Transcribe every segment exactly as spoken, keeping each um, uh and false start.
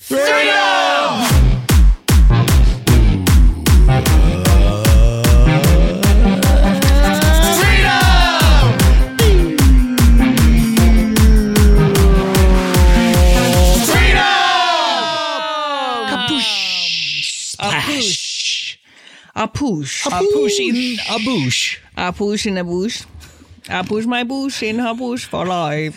Freedom! A push. A push in a bush. A push in a bush. I push my bush in her bush for life.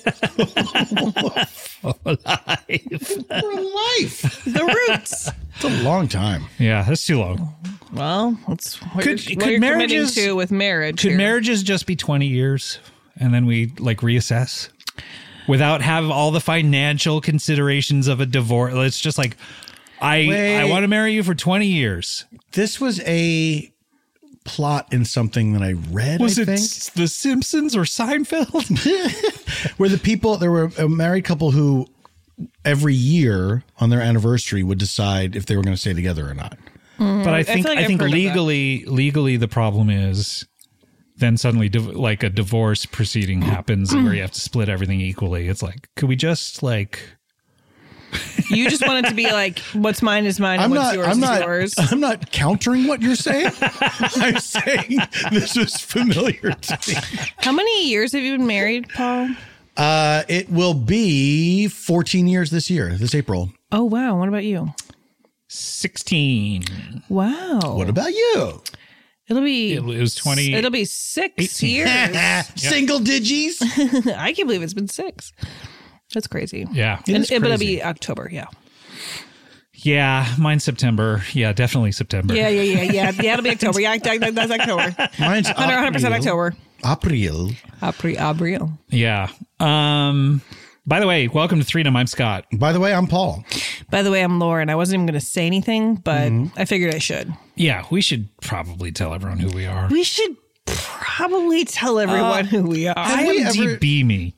For life. For life. The roots. It's a long time. Yeah, that's too long. Well, that's what Could- you're, could what you're committing marriages- to with marriage. Could here. marriages just be twenty years and then we like reassess without have all the financial considerations of a divorce? It's just like, I Wait. I want to marry you for twenty years. This was a plot in something that I read, Was I it think. S- The Simpsons or Seinfeld? Where the people, there were a married couple who every year on their anniversary would decide if they were going to stay together or not. But I think feel like I I've think heard of that. legally legally the problem is then suddenly div- like a divorce proceeding happens where you have to split everything equally. It's like, could we just like You just want it to be like, what's mine is mine, and I'm what's not, yours I'm is not, yours. I'm not countering what you're saying. I'm saying this is familiar to me. How many years have you been married, Paul? Uh, it will be fourteen years this year, this April. Oh, wow. What about you? sixteen? Wow. What about you? It'll be. It was twenty. It'll be six eighteen. years. Single digits. I can't believe it's been six. That's crazy. Yeah. It And, is it, but it'll crazy. be October. Yeah. Yeah, mine's September. Yeah, definitely September. Yeah. Yeah. Yeah. Yeah. Yeah. It'll be October. Yeah. that- That's October. Mine's one hundred percent October. April. April. April. Yeah. Um by the way, welcome to Freedom. I'm Scott. By the way, I'm Paul. By the way, I'm Lauren. I wasn't even going to say anything, but Mm-hmm. I figured I should. Yeah, we should probably tell everyone who we are. We should probably tell everyone who we are. Have we ever- IMDb me.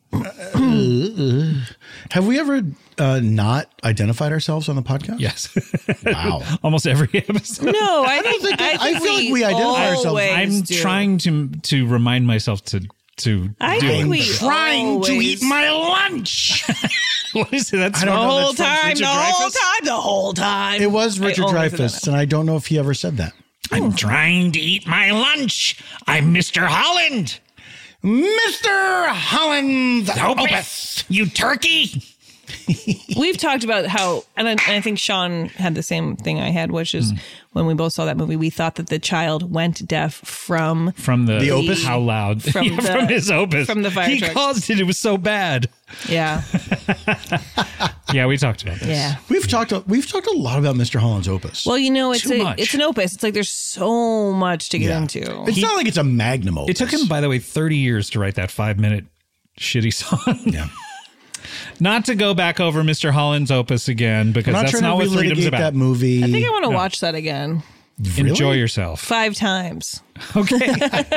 Have we ever uh, not identified ourselves on the podcast? Yes. Wow. Almost every episode. No, I think think- I, I think feel like we identify ourselves. always I'm do. trying to to remind myself to to I do think it. we Trying to always- eat my lunch. What is it? That's the don't know, whole that's from time, Richard the whole Dreyfuss? time, the whole time. It was I Richard only said Dreyfuss, that. and I don't know if he ever said that. I'm trying to eat my lunch. I'm Mister Holland. Mister Holland Opus, you turkey. We've talked about how, and I, and I think Sean had the same thing I had, which is when we both saw that movie, we thought that the child went deaf from From the, The Opus? How loud? From Yeah, the- from his Opus. from the fire He truck. caused it. It was so bad. yeah, Yeah, we talked about this. yeah. We've talked. We've talked a lot about Mister Holland's Opus. Well, you know, it's Too a much. it's an opus. It's like there's so much to get Yeah. into. It's not like it's a magnum opus. It took him, by the way, thirty years to write that five minute shitty song. Yeah. Not to go back over Mister Holland's Opus again, because I'm not that's trying not to what Freedom's relitigate about. that movie. I think I want to watch that again Really? Enjoy yourself. five times. Okay.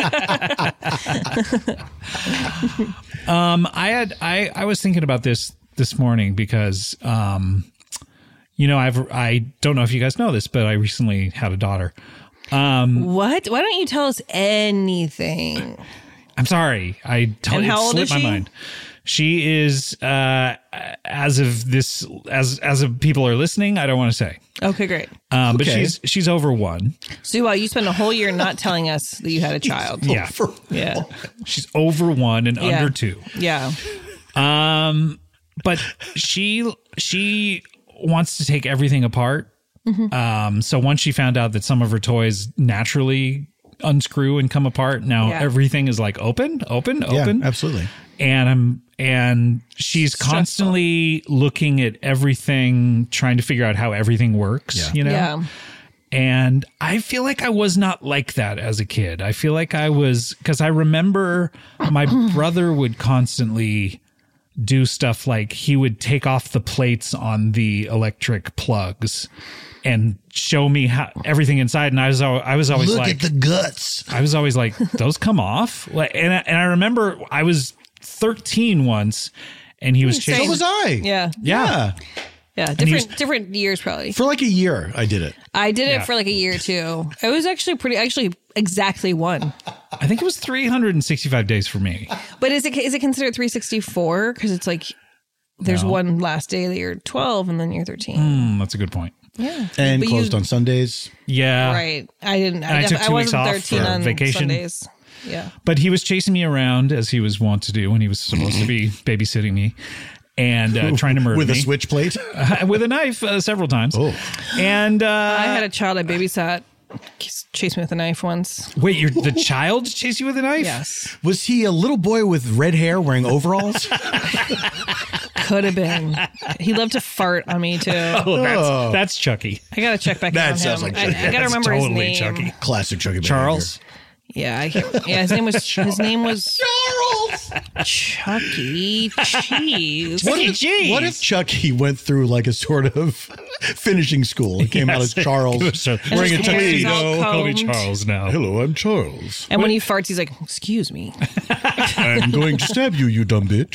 um, I had I I was thinking about this this morning because um, you know, I've I don't know if you guys know this, but I recently had a daughter. What? Why don't you tell us anything? I'm sorry. I totally And how old slipped is my she? mind. She is uh, as of this as as of people are listening, I don't want to say. Okay, great. Um, but Okay. she's she's over one. So while you spent a whole year not telling us that you had a child. Yeah. For- Yeah. She's over one and Yeah. under two. Yeah. Um, but she she wants to take everything apart. Mm-hmm. Um, so once she found out that some of her toys naturally unscrew and come apart, now Yeah. everything is like open, open, Yeah, open. absolutely. And I'm and she's Stressful. constantly looking at everything, trying to figure out how everything works. Yeah. You know. Yeah. And I feel like I was not like that as a kid. I feel like I was, because I remember my brother would constantly do stuff like he would take off the plates on the electric plugs and show me how everything inside. And I was, al- I was always Look like, at the guts. I was always like, those come off. Like, and I, and I remember I was thirteen once and he was Same. chasing. So was I. Yeah. Yeah. Yeah. he Different was- different years probably. For like a year, I did it. I did it Yeah. for like a year too. It was actually pretty actually exactly one. I think it was three hundred sixty-five days for me. But is it is it considered three sixty-four? Because it's like there's No. one last day that you're twelve and then you're thirteen. Mm, that's a good point. Yeah. And But closed you- on Sundays. Yeah. Right. I didn't. And I I, took def- two I weeks wasn't off thirteen for on vacation. Sundays. Yeah. But he was chasing me around as he was wont to do when he was supposed to be babysitting me and uh, trying to murder With me. a switch plate. Uh, with a knife uh, several times. Oh. And uh, I had a child I babysat chase me with a knife once. wait, you're, the child chased you with a knife? Yes. Was he a little boy with red hair wearing overalls? Could have been. He loved to fart on me too. Oh, that's, Oh. that's Chucky. I gotta check back That in on sounds him. like I, Chucky. I gotta That's remember his totally name. Chucky. Classic Chucky. Charles. Yeah, I can't, yeah. His name was his name was Charles. Chucky Cheese. What Chucky if, Cheese. what if Chucky went through like a sort of finishing school and came out as Yes. Charles wearing a his hair is all tuxedo? Call me combed. Charles now. Hello, I'm Charles. And when he farts, he's like, "Excuse me." I'm going to stab you, you dumb bitch.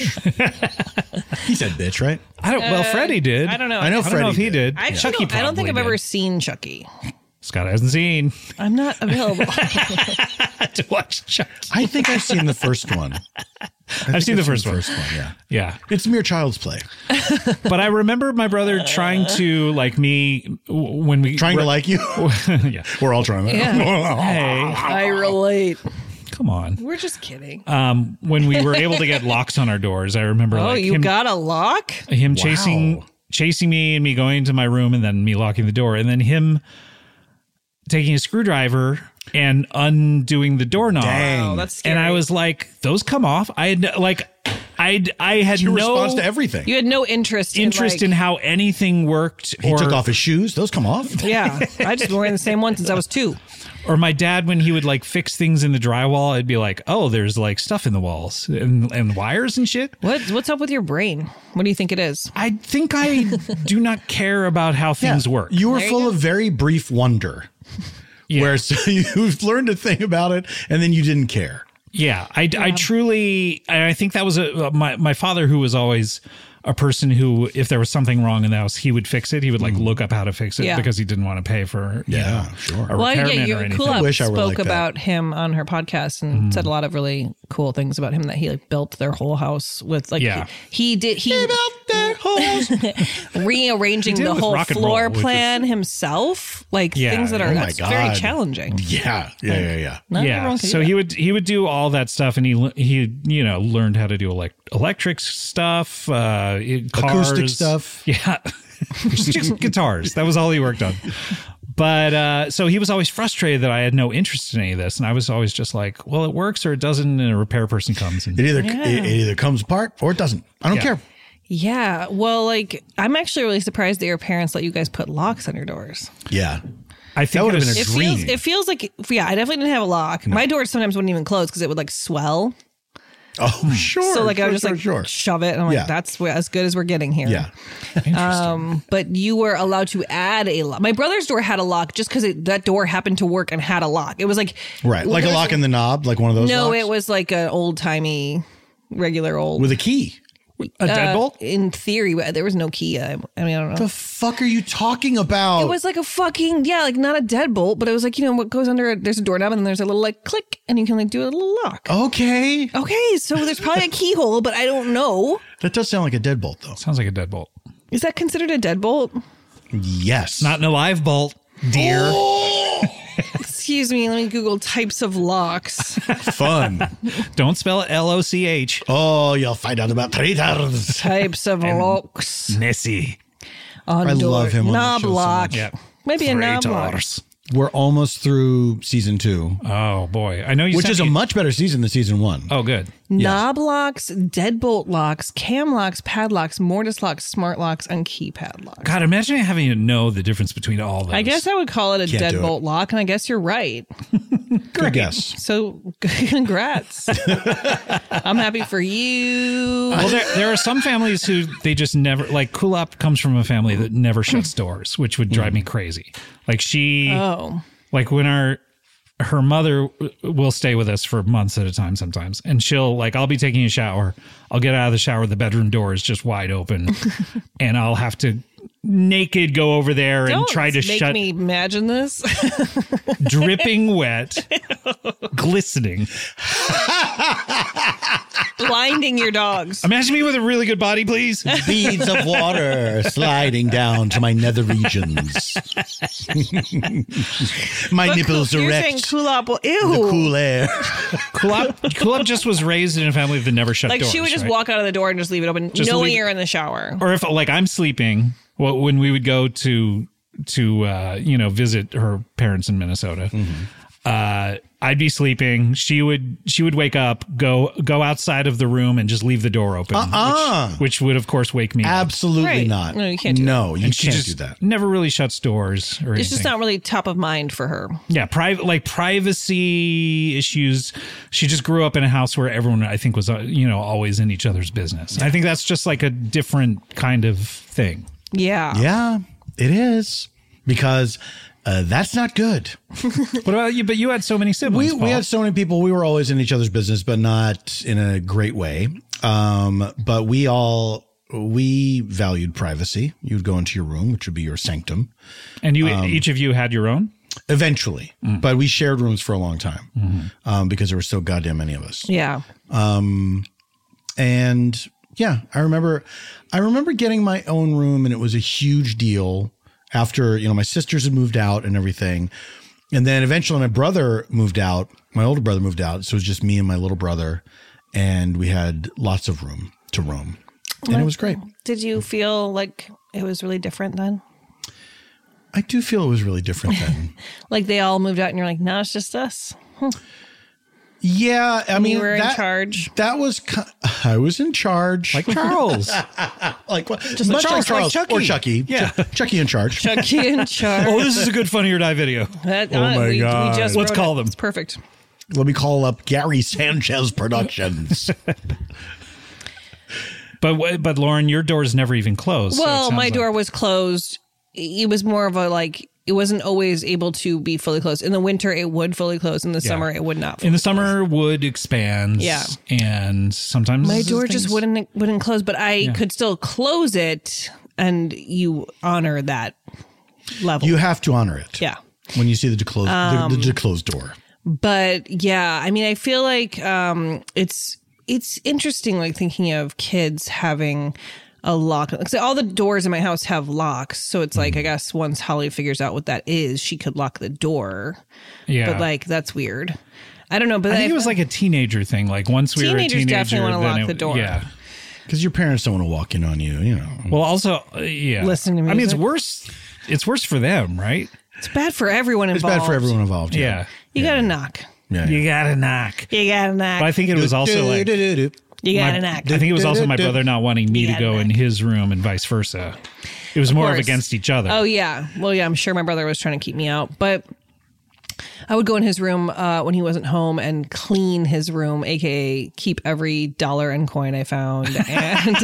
He said bitch, right? I don't. Well, Freddie did. I don't know. I know I don't know if Freddie he did. did. I actually Chucky don't, I don't think I've probably ever did. seen Chucky. Scott hasn't seen I'm not available. to watch Chucky. I think I've seen the first one. I've seen the first one. First one, yeah. Yeah. It's mere child's play. But I remember my brother trying to like me w- when we Trying to like you. yeah. We're all trying to. Yeah. Hey, I relate. come on. We're just kidding. Um, when we were able to get locks on our doors, I remember Oh, like you him, got a lock? him chasing Wow. chasing me and me going into my room and then me locking the door and then him taking a screwdriver and undoing the doorknob. Dang. Oh, that's scary. And I was like, those come off. I had no- like I I had Your no response to everything. You had no interest interest in, in like, how anything worked. He or, took off his shoes. Those come off. Yeah. I just been wearing the same one since I was two. Or my dad, when he would like fix things in the drywall, I'd be like, oh, there's like stuff in the walls and, and wires and shit. What what's up with your brain? What do you think it is? I think I do not care about how things Yeah. work. You were There you full go. of very brief wonder. Yeah. Where so you've learned a thing about it and then you didn't care. Yeah, I, I truly, I think that was a my my father who was always a person who, if there was something wrong in the house, he would fix it. He would like look up how to fix it Yeah. because he didn't want to pay for you Yeah, know, sure. a Well, yeah, repairman you or anything. Cool Up wish I were spoke like that. about him on her podcast and said a lot of really cool things about him, that he like built their whole house with like Yeah. he, he did he rearranging He did it the with whole rock and floor roll, which is- plan himself, like Yeah. things that are Oh my that's very God. challenging. Yeah, yeah, yeah, yeah. Not Yeah, everyone can do so that. he would he would do all that stuff, and he he you know learned how to do elect, electric stuff, uh, it- cars, Acoustic stuff. yeah, just guitars. That was all he worked on. But uh, so he was always frustrated that I had no interest in any of this, and I was always just like, well, it works or it doesn't, and a repair person comes and It either Yeah. it, it either comes apart or it doesn't. I don't Yeah. care. Yeah, well, like I'm actually really surprised that your parents let you guys put locks on your doors. Yeah. I think That would've it was- been a It dream. feels it feels like yeah, I definitely didn't have a lock. My doors sometimes wouldn't even close because it would like swell. Oh, sure. So like sure, I would just sure, like sure. shove it, and I'm like, Yeah. that's where- as good as we're getting here. Yeah. Um, but you were allowed to add a lock. My brother's door had a lock just because that door happened to work and had a lock. It was like Right. Like a there's- lock in the knob, like one of those No, locks? it was like an old timey, regular old. with a key. a deadbolt. Uh, in theory, but there was no key. I, I mean, I don't know. The fuck are you talking about? It was like a fucking yeah, like not a deadbolt, but it was like, you know what goes under. A, there's a doorknob and then there's a little like click, and you can like do a little lock. okay. Okay, so there's probably a keyhole, but I don't know. That does sound like a deadbolt, though. Sounds like a deadbolt, Is that considered a deadbolt? Yes. not in a live bolt, dear. Oh, Excuse me, let me Google types of locks. fun. Don't spell it L O C H. Oh, you'll find out about traitors. types of locks. Nessie. On I door. love him on that Knob show so lock. much. Yeah. Maybe a knob lock. Traitors. We're almost through season two, Oh boy, I know you. which sent is a me- much better season than season one. Oh, good. Knob locks, deadbolt locks, cam locks, padlocks, mortise locks, smart locks, and keypad locks. God, imagine having to know the difference between all those. I guess I would call it a Can't do deadbolt lock, and I guess you're right. Good guess. So congrats. I'm happy for you. Well, there, there are some families who they just never like. Kulap comes from a family that never shuts doors, which would drive me crazy. Like she, Oh. like when our her mother will stay with us for months at a time sometimes, and she'll like I'll be taking a shower, I'll get out of the shower, the bedroom door is just wide open, and I'll have to naked go over there and Don't try to make shut me imagine this. dripping wet, glistening. blinding your dogs. Imagine me with a really good body, please. Beads of water sliding down to my nether regions. my But nipples cool, you're erect. saying Kulop, will- ew. The cool air. Kulop, Kulop just was raised in a family that never shut Like doors. she would just right? walk out of the door and just leave it open, Just knowing leave- you're in the shower. Or if like I'm sleeping, well, when we would go to to uh, you know visit her parents in Minnesota, Mm-hmm. uh, I'd be sleeping. She would she would wake up, go go outside of the room, and just leave the door open, Uh-uh. which, which would of course wake me up. Absolutely Right. not. No, you can't do No, you And she can't just do that. never really shuts doors or anything. It's just not really top of mind for her. Yeah, private like privacy issues. She just grew up in a house where everyone, I think, was uh, you know always in each other's business. I think that's just like a different kind of thing. Yeah. Yeah, it is. Because uh, that's not good. What about you? But you had so many siblings. We, we Paul. had so many people. We were always in each other's business, but not in a great way. Um, but we all, we valued privacy. You'd go into your room, which would be your sanctum. and you each of you had your own. Eventually, but we shared rooms for a long time um, because there were so goddamn many of us. Yeah. And yeah, I remember, I remember getting my own room, and it was a huge deal after, you know, my sisters had moved out and everything. And then eventually my brother moved out, my older brother moved out. So it was just me and my little brother, and we had lots of room to roam, and it was great. Did you feel like it was really different then? I do feel it was really different then. Like they all moved out and you're like, no, it's just us. Yeah. I mean, You were in that, charge. that was, ki- I was in charge. Like Charles. like what? like Much Charles, like like Charles or Chucky. Chucky. Yeah. Ch- Chucky in charge. Chucky in charge. Oh, this is a good Funny or Die video. That- Oh uh, my we, God. We just Let's wrote call it. them. It's perfect. Let me call up Gary Sanchez Productions. But wh- but Lauren, your door's never even closed. so it Well, sounds my like- door was closed. It was more of a like, it wasn't always able to be fully closed. In the winter, it would fully close. In the summer, it would not. In the fully summer, wood expands. Yeah. and sometimes My door just things- wouldn't wouldn't close, but I could still close it, and you honor that level. You have to honor it. yeah. When you see the closed, the, the closed door. But yeah, I mean, I feel like um, it's it's interesting, like thinking of kids having a lock. Like, so all the doors in my house have locks, so it's like I guess once Holly figures out what that is, she could lock the door. Yeah, But like that's weird. I don't know. But I think I- it was like a teenager thing. Like once we were a Teenagers teenager, definitely wanna then lock it- the door. Yeah. Because your parents don't want to walk in on you, you know. Well, also, uh, yeah. Listen to I mean, it's music. worse. It's worse for them, right? it's bad for everyone It's involved. bad for everyone involved. Yeah. You gotta knock. Yeah. You gotta knock. You gotta knock. But I think it was also like. you gotta my- knock. I think it was also my brother not wanting me You to gotta go in knock. his room and vice versa. It was more of course. against each other. Oh yeah. Well, yeah. I'm sure my brother was trying to keep me out, but I would go in his room uh, when he wasn't home and clean his room, aka keep every dollar and coin I found and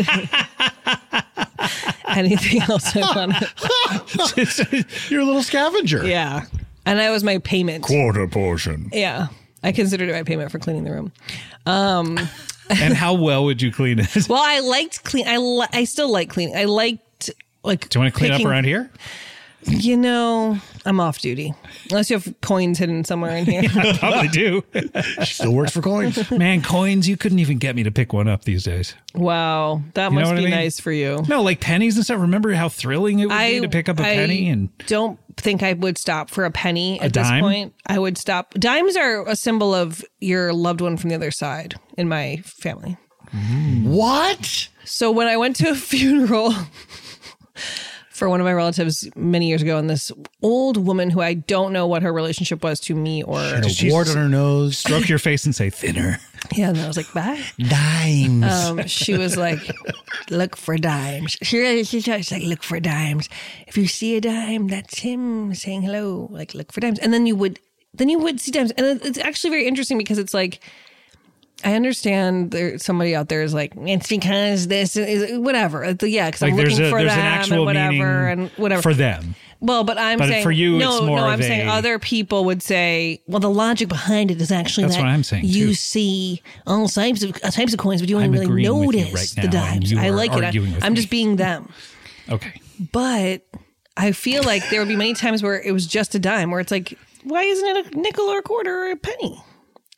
anything else I wanted. You're a little scavenger. Yeah, and that was my payment. Quarter portion. Yeah, I considered it my payment for cleaning the room. And how well would you clean it? Do Well, I liked clean. I li- I still like cleaning. I liked like. you want to clean up around here? You know, I'm off duty unless you have coins hidden somewhere in here. I probably do. Still works for coins. Man, coins, you couldn't even get me to pick one up these days. Wow, that You know must what be I mean? nice for you. No, like pennies and stuff. Remember how thrilling it would be to pick up a I penny? And don't think I would stop for a penny at dime? this point. I would stop. Dimes are a symbol of your loved one from the other side in my family. What? So when I went to a funeral for one of my relatives many years ago, and this old woman who I don't know what her relationship was to me or A wart on her nose. stroke your face and say thinner. yeah, and I was like, bye. Dimes. Um, she was like, look for dimes. She, she, she's like, look for dimes. If you see a dime, that's him saying hello. Like, look for dimes. And then you would, then you would see dimes. And it- it's actually very interesting because it's like, I understand there's somebody out there is like, it's because this is whatever. It's- Yeah, because Like I'm there's looking a for there's them an actual and whatever meaning and whatever. for them. Well, but I'm But saying for you, no, it's more no. of I'm saying a- other people would say, well, the logic behind it is actually That's that what I'm saying, you too. see all types of uh, types of coins, but you don't I'm really agreeing with you notice right the now, and dimes. you I are like it. I, arguing with I'm me. just being them. Okay. But I feel like there would be many times where it was just a dime, where it's like, why isn't it a nickel or a quarter or a penny?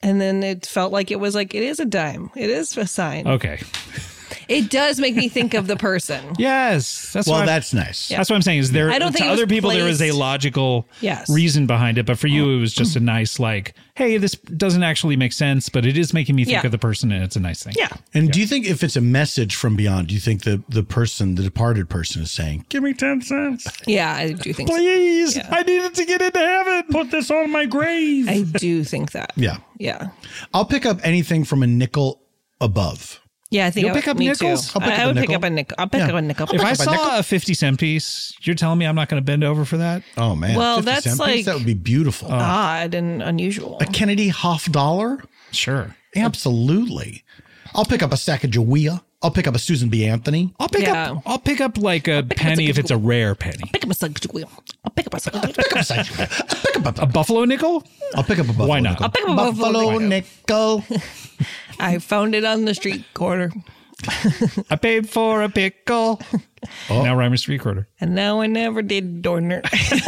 And then it felt like it was like, it is a dime. It is a sign. Okay. It does make me think of the person. Yes. That's Well, what that's nice. That's what I'm saying. Is there I don't to think it was other people there is a placed- logical Yes. reason behind it, but for you it was just a nice like, hey, this doesn't actually make sense, but it is making me think Yeah. of the person, and it's a nice thing. Yeah. And do you think if it's a message from beyond, do you think the the person, the departed person, is saying, "Give me ten cents, Yeah, I do think so. Please, Yeah. I needed to get into heaven. put this on my grave"? I do think that. Yeah, Yeah. I'll pick up anything from a nickel above. Yeah, I think You'll I would, pick up me nickels? Too. I'll pick I, up I a would pick nickel. up a nickel. I'll pick Yeah. up a nickel. If I up a nickel. saw a fifty cent piece, you're telling me I'm not going to bend over for that? Oh man, Well, fifty that's cent piece? like- that would be beautiful. Odd and unusual. a Kennedy Hoff dollar, Sure. absolutely. I'll pick up a Sacagawea. I'll pick up a Susan B. Anthony. I'll pick Yeah. up I'll pick up like a pick up penny a- if it's a rare penny. Pick up a second wheel. I'll pick up a second Pick up a Sac- I'll pick up a, A buffalo nickel? I'll pick up a buffalo Why not? nickel. I'll pick up a buffalo, buffalo nickel. I found it on the street corner. I paid for a pickle. Oh. Now Reimer Street Corner. And now I never did Dorner.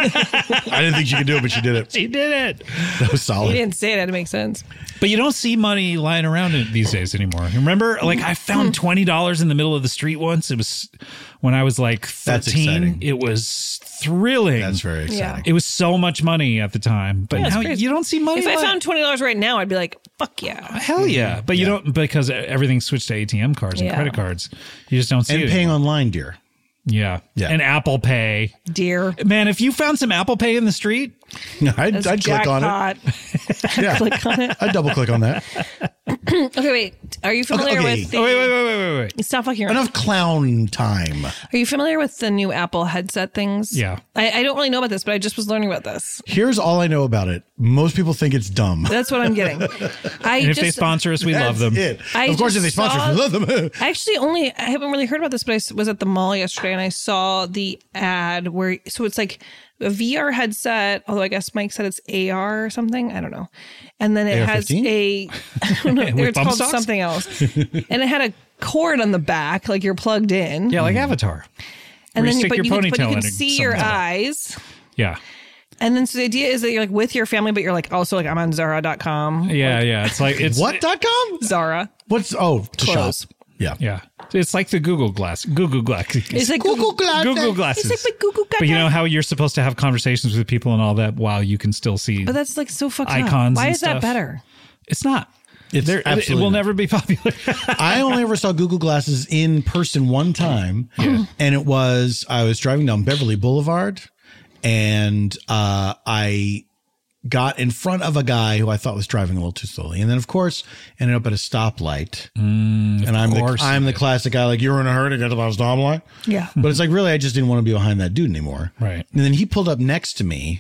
I didn't think she could do it, but she did it. She did it. That was He solid. didn't say it. Had to make sense. But you don't see money lying around in- these days anymore. Remember, like I found twenty dollars in the middle of the street once. It was when I was like That's thirteen. exciting. It was thrilling. That's very exciting. Yeah. It was so much money at the time. But Yeah, it's now crazy. you don't see money. If I li- found twenty dollars right now, I'd be like, "Fuck yeah!" hell yeah. But you Yeah. don't because everything switched to A T M cards and Yeah. credit cards. You just don't see And it. paying online, dear. yeah. Yeah. And Apple Pay. Dear, Man, if you found some Apple Pay in the street, I'd, that's I'd click on it. jackpot. Yeah. Click on it. I'd double click on that. Okay, wait. Are you familiar Okay. with the? oh, wait, wait, wait, wait, wait, wait. Stop fucking around. Enough clown time. Are you familiar with the new Apple headset things? Yeah. I, I don't really know about this, but I just was learning about this. Here's all I know about it. Most people think it's dumb. That's what I'm getting. I And if just, they sponsor us, we love them. It. I Of course, if they just sponsor us, we saw- love them. I actually only I haven't really heard about this, but I s- was at the mall yesterday and I saw the ad where so it's like a V R headset. Although I guess Mike said it's A R or something. I don't know. And then it A R has fifteen? a I don't know. With It's bump called stocks? something else, and it had a cord on the back, like you're plugged in. Yeah, like Avatar. and where then you stick but your you, can- but you ponytail can in it see your somehow. eyes. Yeah. And then so the idea is that you're like with your family, but you're like also like I'm on Zara dot com. Yeah, yeah. It's like it's What dot com? Zara. What's oh to Clothes. shop? Yeah. Yeah, it's like the Google Glass. Google Glass. It's like Google Glass. Google glasses. It's like the Google But you know Glass. how you're supposed to have conversations with people and all that while you can still see. But that's like so fucked Icons up. Why and is that stuff. better? It's not. It's There- it absolutely will not. never be popular. I only ever saw Google Glasses in person one time, and it was I was driving down Beverly Boulevard, and uh, I got in front of a guy who I thought was driving a little too slowly, and then of course ended up at a stoplight. and I'm the course I'm you the did. classic guy like you're in a hurry to get to the stoplight. Yeah. But it's like really I just didn't want to be behind that dude anymore. Right. And then he pulled up next to me,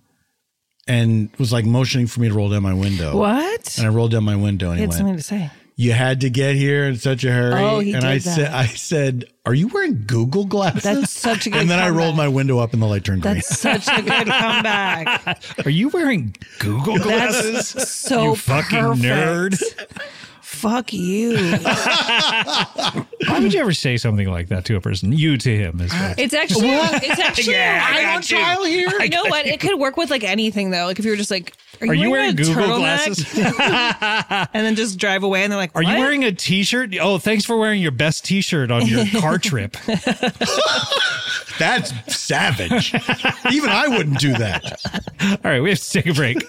and was like motioning for me to roll down my window. What? And I rolled down my window, and He he had went, something to say. "You had to get here in such a hurry." Oh, he and did I that. said, "I said, are you wearing Google glasses?" That's such a good And then I rolled my comeback. window up, and the light turned green. That's such a good comeback. Are you wearing Google glasses? That's so you fucking perfect. nerd. Fuck you. Why would you ever say something like that to a person? You to him is fine. It's actually, it's actually, Yeah, I I got on you. trial here. I You know got what? It could work with like anything though. Like if you were just like, are you, Are you wearing a Google turtleneck? glasses? And then just drive away and they're like, Are you "What?" wearing a t-shirt? Oh, thanks for wearing your best t-shirt on your car trip. That's savage. Even I wouldn't do that. All right, we have to take a break.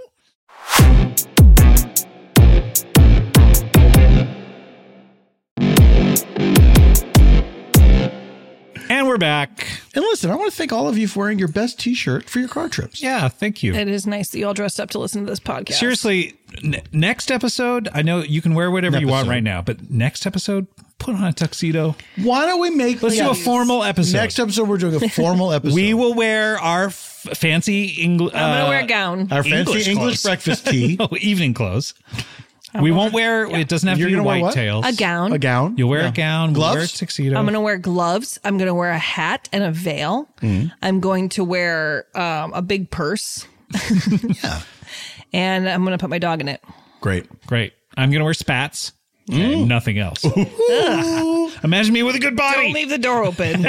And we're back. And listen, I want to thank all of you for wearing your best T-shirt for your car trips. Yeah, thank you. It is nice that you all dressed up to listen to this podcast. Seriously, n- next episode, I know you can wear whatever you want Episode. right now, but next episode, put on a tuxedo. Why don't we make Let's do a yeah, formal episode. next episode? We're doing a formal episode. We will wear our f- fancy English. I'm gonna wear a gown. our fancy English English, clothes. breakfast tea, Oh, evening clothes. We won't wear. It doesn't have You're to be gonna wear white what? tails. A gown. a gown. You'll wear Yeah. a gown. We'll Gloves? wear a tuxedo. I'm going to wear gloves. I'm going to wear a hat and a veil. Mm-hmm. I'm going to wear um, a big purse. Yeah, And I'm going to put my dog in it. great. Great. I'm gonna wear spats. And nothing else. Imagine me with a good body. Don't leave the door open.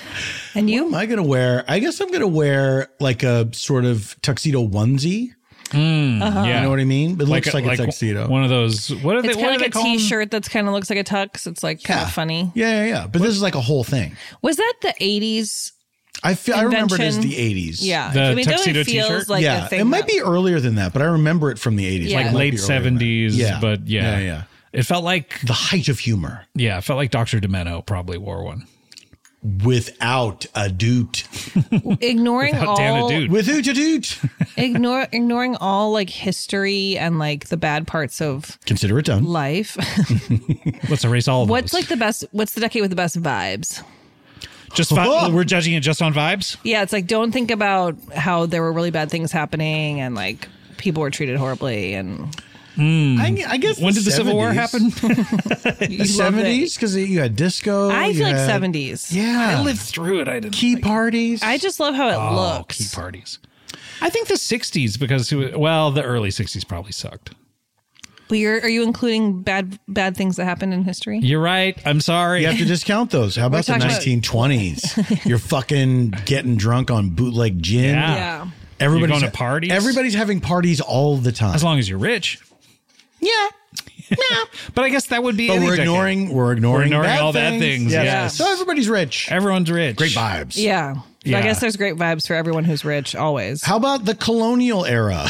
And you? Am I gonna wear? I guess I'm gonna wear like a sort of tuxedo onesie. Uh-huh. Yeah. You know what I mean? It looks a- like, a tuxedo. One of those. What are It's they? kind What of are like they a called? t-shirt that's kind of looks like a tux. It's like kind Yeah. of funny. Yeah, yeah, yeah. But this is like a whole thing. Was that the eighties? I feel I remember it as Invention. the eighties. Yeah. The I mean, it tuxedo definitely feels t-shirt? like yeah. a thing. It might that- be earlier than that, but I remember it from the eighties. Yeah. Like Like it might be Late earlier than that. seventies. Yeah. But yeah. Yeah, yeah. It felt like, The height of humor. yeah, it felt like Doctor Demento probably wore one. Without a doot. ignoring Without Dana all Dude. Without a doot. ignore ignoring all like history and like the bad parts of Consider it done. life. Let's erase all of What's those. like the best? What's the decade with the best vibes? Just vi- we're judging it just on vibes. Yeah, it's like don't think about how there were really bad things happening and like people were treated horribly and I, I guess When did the Civil War happen? The seventies? Because you had disco. I you feel like had- seventies. Yeah. I lived through it. I didn't. Key like parties. I just love how it Oh, looks. key parties. I think the sixties because it was, well, the early sixties probably sucked. But you're, are you including bad bad things that happened in history? You're right. I'm sorry. You have to discount those. How about the talking about- nineteen twenties? You're fucking getting drunk on bootleg gin. Yeah. Yeah. Everybody's You're going to parties? Everybody's having parties all the time. As long as you're rich. yeah. But I guess that would be. But any we're decade. ignoring we're ignoring, We're ignoring bad all bad things. things, Yes. yes. So everybody's rich. Everyone's rich. Great vibes. Yeah. So Yeah. I guess there's great vibes for everyone who's rich always. How about the colonial era?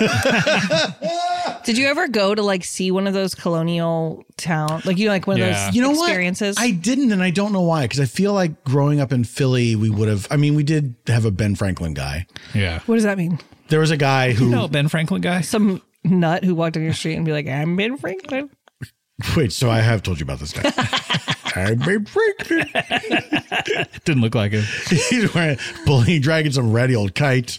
Did you ever go to like see one of those colonial town, like you know, like one of Yeah. those You know experiences? what? I didn't, and I don't know why. Because I feel like growing up in Philly, we would have. I mean, we did have a Ben Franklin guy. Yeah. What does that mean? There was a guy who. No, Ben Franklin guy. Some nut who walked down your street and be like, "I'm Ben Franklin." Wait, so I have told you about this guy. I'm Ben Franklin. Didn't look like him. He's wearing bullying, dragging some ratty old kite.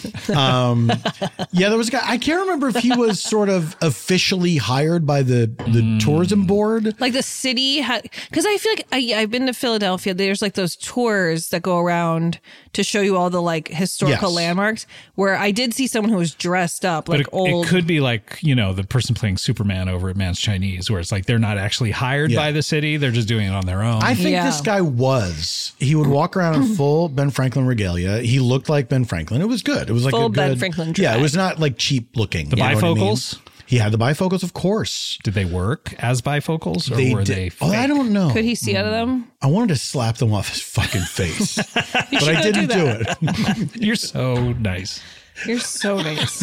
Um, yeah, there was a guy. I can't remember if he was sort of officially hired by the the Mm. tourism board. Like the city had, because I feel like I, I've been to Philadelphia. There's like those tours that go around to show you all the like historical Yes. landmarks. Where I did see someone who was dressed up like But it, old. it could be like, you know, the person playing Superman over at Man's Chinese, where it's like they're not actually hired Yeah. by the city. They're just doing it on their own. I think Yeah. this guy was. He would walk around in full Ben Franklin regalia. He looked like Ben Franklin. It was good. It was like Full a Ben good, Franklin Yeah, it drag. was not like cheap looking. The You know what I mean? bifocals? He had the bifocals, of course. Did they work as bifocals or They were did. they Oh, I fake? don't know. could he see out of them? I wanted to slap them off his fucking face, but I shouldn't didn't do do, it. You're so nice. You're so nice.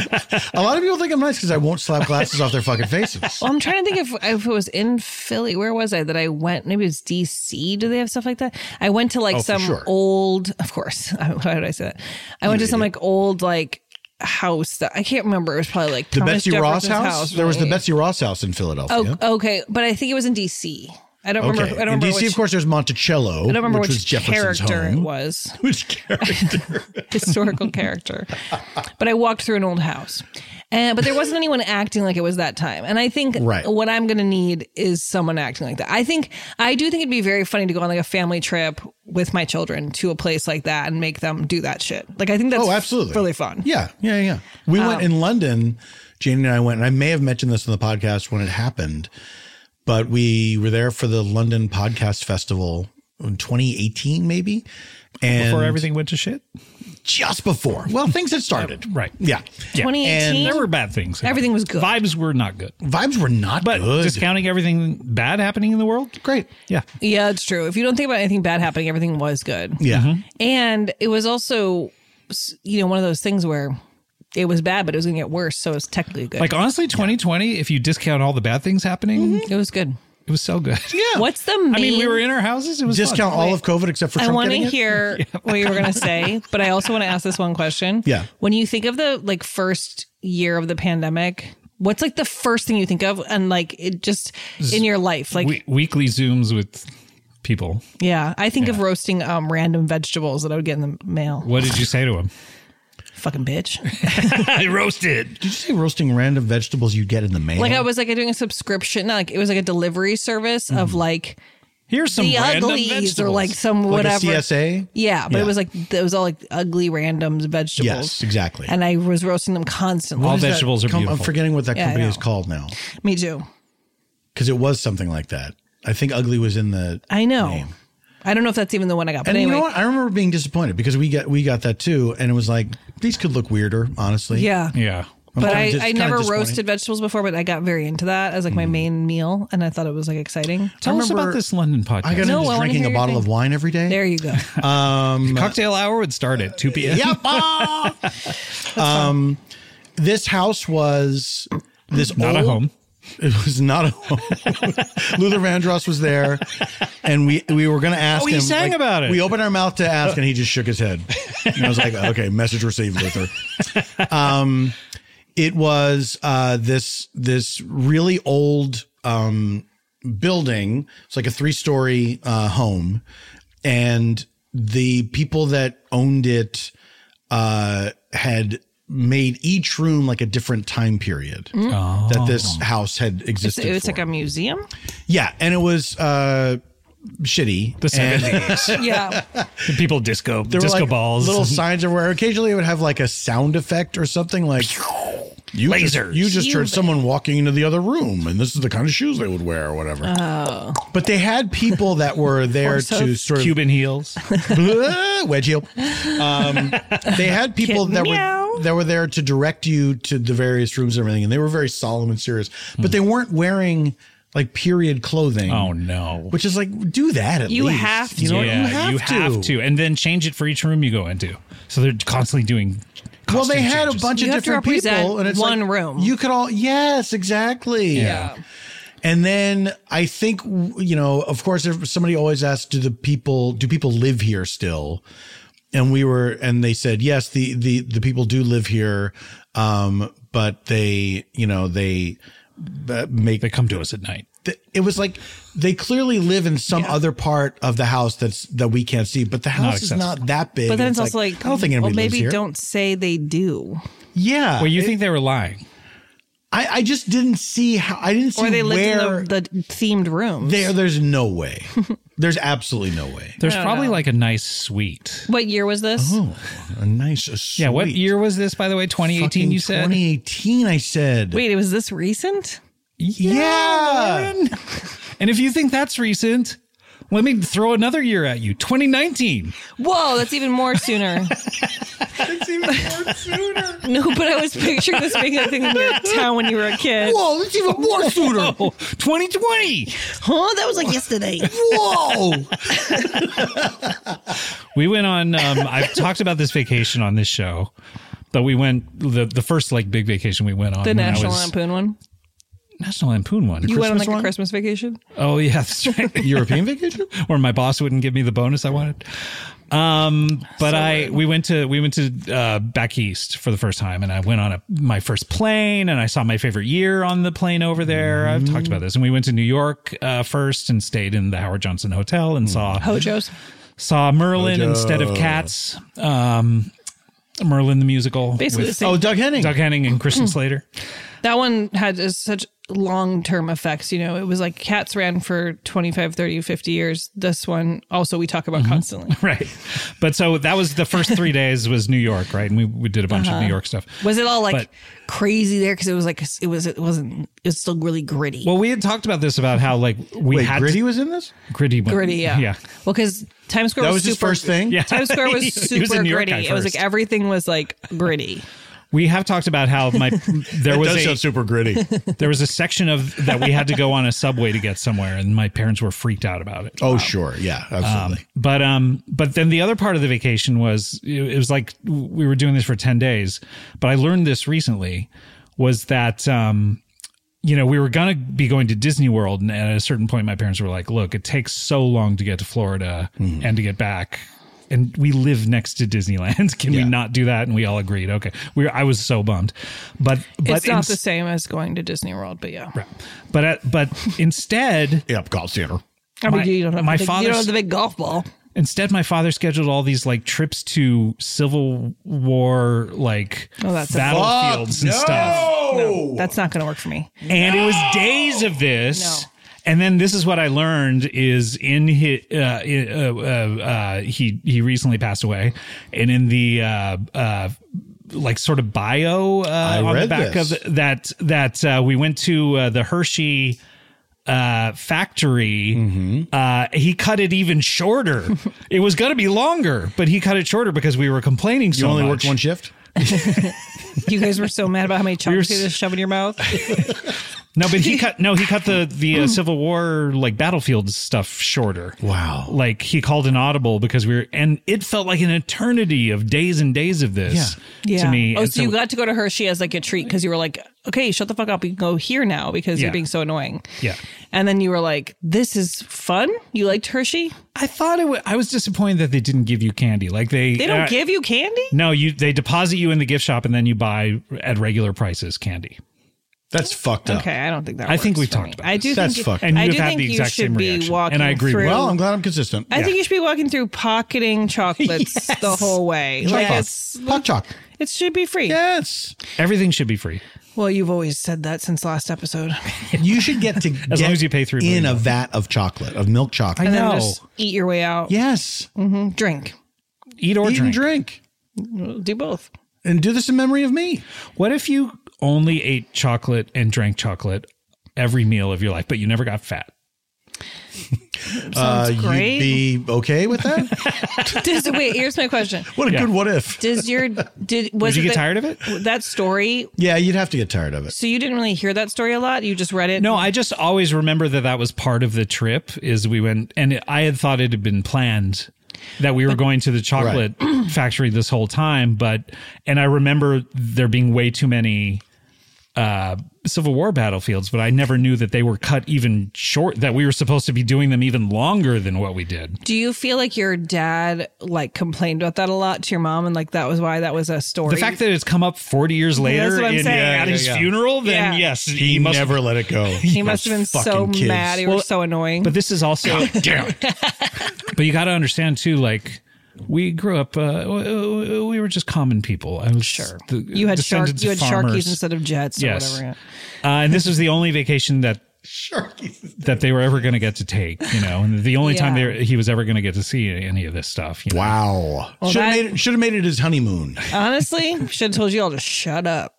A lot of people think I'm nice because I won't slap glasses off their fucking faces. Well, I'm trying to think if if it was in Philly. Where was I that I went? Maybe it was D C. Do they have stuff like that? I went to like Oh, for some sure. old. Of course. Why did I say that? I went to some like old like house that I can't remember. It was probably like The Thomas Betsy Ross Jefferson's house? There was the right? Betsy Ross house in Philadelphia. Oh, okay, but I think it was in D C. I don't okay. remember. I don't in remember D C, which, of course, there's Monticello, I don't remember which which, was Jefferson's character home. it was. Which character? Historical character. But I walked through an old house. And, but there wasn't anyone acting like it was that time. And I think Right. what I'm going to need is someone acting like that. I think, I do think it'd be very funny to go on like a family trip with my children to a place like that and make them do that shit. Like, I think that's Oh, absolutely. really fun. Yeah, yeah, yeah. We Um, went in London. Jane and I went, and I may have mentioned this on the podcast when it happened, but we were there for the London Podcast Festival in twenty eighteen, maybe. And Before everything went to shit? just before. Well, things had started. Right. Yeah. Yeah. twenty eighteen. And There were bad things. Everything was good. Vibes were not good. Vibes were not But good. discounting everything bad happening in the world? Great. Yeah. Yeah, it's true. If you don't think about anything bad happening, everything was good. Yeah. And it was also, you know, one of those things where it was bad, but it was going to get worse. So it was technically good. Like, honestly, twenty twenty, if you discount all the bad things happening, it was good. it was so good. Yeah. What's the main? I mean, we were in our houses. It was Discount fun. all of COVID except for I Trump want to getting it? hear what you were going to say, but I also want to ask this one question. Yeah. When you think of the like first year of the pandemic, what's like the first thing you think of, and like it just in your life, like We- weekly Zooms with people. yeah, I think of roasting um random vegetables that I would get in the mail. What did you say to him? Fucking bitch. I roasted. Did you say roasting random vegetables you get in the mail? Like I was like doing a subscription, not like it was like a delivery service of like Here's some the random uglies vegetables. or like some like whatever. a C S A? Yeah, but Yeah. it was like it was all like ugly random vegetables. Yes, exactly. And I was roasting them constantly. All What is that vegetables are com- beautiful. I'm forgetting what that Yeah, I company know. is called now Me too. because it was something like that. I think ugly was in the I know. name. I don't know if that's even the one I got, but And anyway. you know what? I remember being disappointed because we got we got that too, and it was like these could look weirder, honestly. Yeah. Yeah. But kinda I, dis- I kinda never disappointing. roasted vegetables before, but I got very into that as like my main meal, and I thought it was like exciting. Tell us remember- about this London podcast. I got No, I into wanna drinking hear a your bottle thing. of wine every day. There you go. Cocktail hour would start at two p.m. Yep. ah! um, this house was this Not old, a home. It was not a home. Luther Vandross was there, and we we were going to ask Oh, he him. sang about it. We opened our mouth to ask, and he just shook his head. And I was like, "Okay, message received, Luther." Um, it was uh, this this really old um, building. It's like a three story uh, home, and the people that owned it uh, had made each room like a different time period Oh. that this house had It's, existed it's for. like a museum. Yeah, and it was uh, shitty. The And seventies. Yeah. People disco, there disco were like balls. little signs everywhere. Occasionally, it would have like a sound effect or something like you Lasers. Just, you just heard You- someone walking into the other room, and this is the kind of shoes they would wear or whatever. Oh. But they had people that were there Horse to hoof. sort of Cuban heels. wedge heel. Um, they had people that Meow. were that were there to direct you to the various rooms and everything, and they were very solemn and serious. But they weren't wearing like period clothing. Oh no. Which is like, do that at You least. have to. You know, what? Yeah, you have, you to. have to. And then change it for each room you go into. So they're constantly doing Well, they costume had changes. a bunch You of have to different represent people, and it's one like, room. You could all, yes, exactly. Yeah. And then I think, you know, of course, if somebody always asks, do the people, do people live here still? And we were, and they said, yes, the, the, the people do live here. Um, but they, you know, they uh, make, They come to us at night. th- it was like they clearly live in some Yeah. other part of the house that's, that we can't see, but the house is accessible. not that big. But then And it's also like, I don't think anybody well, lives maybe here. don't say they do. Yeah. Well, you think they were lying? I, I just didn't see how, I didn't see Or they lived where in the, the themed rooms. there, there's no way. There's absolutely no way. There's I don't probably know. like a nice suite. What year was this? Oh, a nice, a sweet. Yeah, what year was this, by the way? twenty eighteen, Fucking you said? twenty eighteen, I said. Wait, it was this recent? Yeah. Lauren. And if you think that's recent, let me throw another year at you. twenty nineteen. Whoa, that's even more sooner. It's even more sooner. No, but I was picturing this being a thing in your town when you were a kid. Whoa, it's even more sooner. Oh, twenty twenty. Huh? That was like yesterday. Whoa. We went on, um, I've talked about this vacation on this show, but we went, the, the first like big vacation we went on. The when I National was- Lampoon one. National Lampoon one. You went on like one? a Christmas vacation? Oh, yeah, that's right. European vacation? Where my boss wouldn't give me the bonus I wanted. Um, but So I weird. we went to we went to uh, back east for the first time, and I went on a my first plane, and I saw my favorite year on the plane over there. I've talked about this, and we went to New York uh, first and stayed in the Howard Johnson Hotel and saw Hojo's. saw Merlin Hojo. instead of Cats. Um, Merlin the musical, Basically the with same. Oh, Doug Henning. Doug Henning and Kristen Slater. That one had just such long-term effects. You know, it was like Cats ran for twenty-five, thirty, fifty years. This one also we talk about constantly. Right. But so that was the first three days was New York, right? And we, we did a bunch of New York stuff. Was it all like But- crazy there? Because it was like, it was, it wasn't, it was still really gritty. Well, we had talked about this about how like we Wait, had Gritty to, was in this? gritty, went- gritty, yeah. yeah. Well, because Times Square That was, was his super, first thing? Yeah. Times Square was He super was a New York gritty. guy It was like first. everything was like gritty. We have talked about how my there was Does a sound super gritty. there was a section of that we had to go on a subway to get somewhere, and my parents were freaked out about it. Oh, sure. Yeah, absolutely. But um, but then the other part of the vacation was it, it was like we were doing this for ten days. But I learned this recently was that um, you know, we were gonna be going to Disney World, and at a certain point, my parents were like, "Look, it takes so long to get to Florida and to get back." And we live next to Disneyland. Can we Yeah. not do that? And we all agreed. Okay, we. I was so bummed, but but It's not ins- the same as going to Disney World, but yeah. But at, but instead, Epcot Center. I mean, My- you don't have my the big, you don't father's- have the big golf ball. instead, my father scheduled all these like trips to Civil War like Oh, that's a- battlefields and stuff. No, that's not going to work for me. And it was days of this. No. And then this is what I learned is in his, uh, uh, uh, uh, he, he recently passed away. And in the, uh, uh, like sort of bio, uh, on the read back this. of the, that, that, uh, we went to, uh, the Hershey, uh, factory. Mm-hmm. Uh, he cut it even shorter. It was going to be longer, but he cut it shorter because we were complaining so You only much. worked one shift? You guys were so mad about how many chocolates We were you s- just shove in your mouth. No, but he cut. No, he cut the the uh, Civil War like battlefield stuff shorter. Wow. Like he called an audible because we were, and it felt like an eternity of days and days of this Yeah. to me. Oh, And so you got to go to Hershey as like a treat because you were like, okay, shut the fuck up. You can go here now because Yeah. you're being so annoying. Yeah. And then you were like, this is fun. You liked Hershey? I thought it. Was, I was disappointed that they didn't give you candy. Like they They don't uh, give you candy? No, you they deposit you in the gift shop and then you buy at regular prices candy. That's fucked up. Okay, I don't think that. I think works we've for talked me. about I this. do That's think fucked And I you've do had think the you exact should same be reaction. walking And I agree with through. you. Well, I'm glad I'm consistent. I think you should be walking through pocketing chocolates the whole way. Like it's Hot choc. it should be free. Yes. Everything should be free. Well, you've always said that since last episode. You should get to As get long as you pay three in billion. a vat of chocolate, of milk chocolate. I And then know. just eat your way out. Yes. Drink. Eat or Eat and drink. drink. Do both. And do this in memory of me. What if you only ate chocolate and drank chocolate every meal of your life, but you never got fat? Uh, great. You'd be okay with that? Does, wait, here's my question. What a Yeah. good what if. Does your did was Did you it get that- tired of it? That story. Yeah, you'd have to get tired of it. So you didn't really hear that story a lot. You just read it. No, I just always remember that that was part of the trip. Is we went, and it, I had thought it had been planned that we were going to the chocolate factory this whole time, but and I remember there being way too many uh, Civil War battlefields, but I never knew that they were cut even short. That we were supposed to be doing them even longer than what we did. Do you feel like your dad like complained about that a lot to your mom, and like that was why that was a story? The fact that it's come up forty years later what I'm in, saying. at Yeah, his yeah, yeah. funeral, then Yeah. yes, He, must never let it go. he must have been so fucking kids. mad. He Well, was so annoying. But this is also, Damn. but you got to understand too, like we grew up, uh, we were just common people. I was sure, the you had shark, descendants you of had farmers. sharkies instead of jets or Yes. whatever. Uh, and this was the only vacation that Sharkies. that they were ever going to get to take, you know, and the only time Yeah. they were, he was ever going to get to see any of this stuff. You know? Wow. Well, should have that- made it. Should have made it his honeymoon. Honestly, should have told you all to shut up.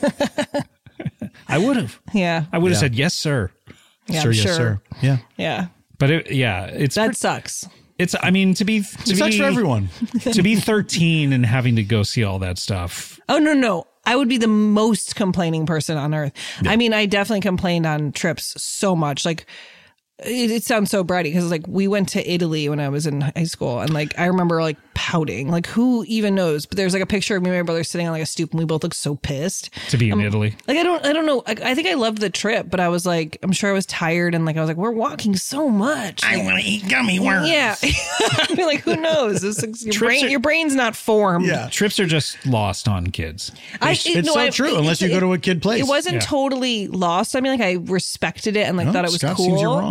I would have, Yeah, I would have Yeah. said yes, sir. yeah, sir, I'm yes, sure. sir. Yeah. Yeah, But it, yeah, it's that sucks. it's. I mean, to be to It sucks be, for everyone. to be thirteen and having to go see all that stuff. Oh no, no. I would be the most complaining person on earth. I mean, I definitely complained on trips so much. Like it, it sounds so bratty because like we went to Italy when I was in high school, and like I remember like pouting. Like who even knows? But there's like a picture of me and my brother sitting on like a stoop, and we both look so pissed. To be in Italy. Like I don't, I don't know. Like, I think I loved the trip, but I was like, I'm sure I was tired, and like I was like, we're walking so much. Like, want to eat gummy worms. yeah, I mean, like who knows? It's like, your Trips brain, are- your brain's not formed. Yeah. Trips are just lost on kids. I, It's, it- it's no, so I- true. it- Unless you it- go to a kid place. It wasn't Yeah. totally lost. I mean, like I respected it and like Oh, thought it was Scott cool. seems you're wrong.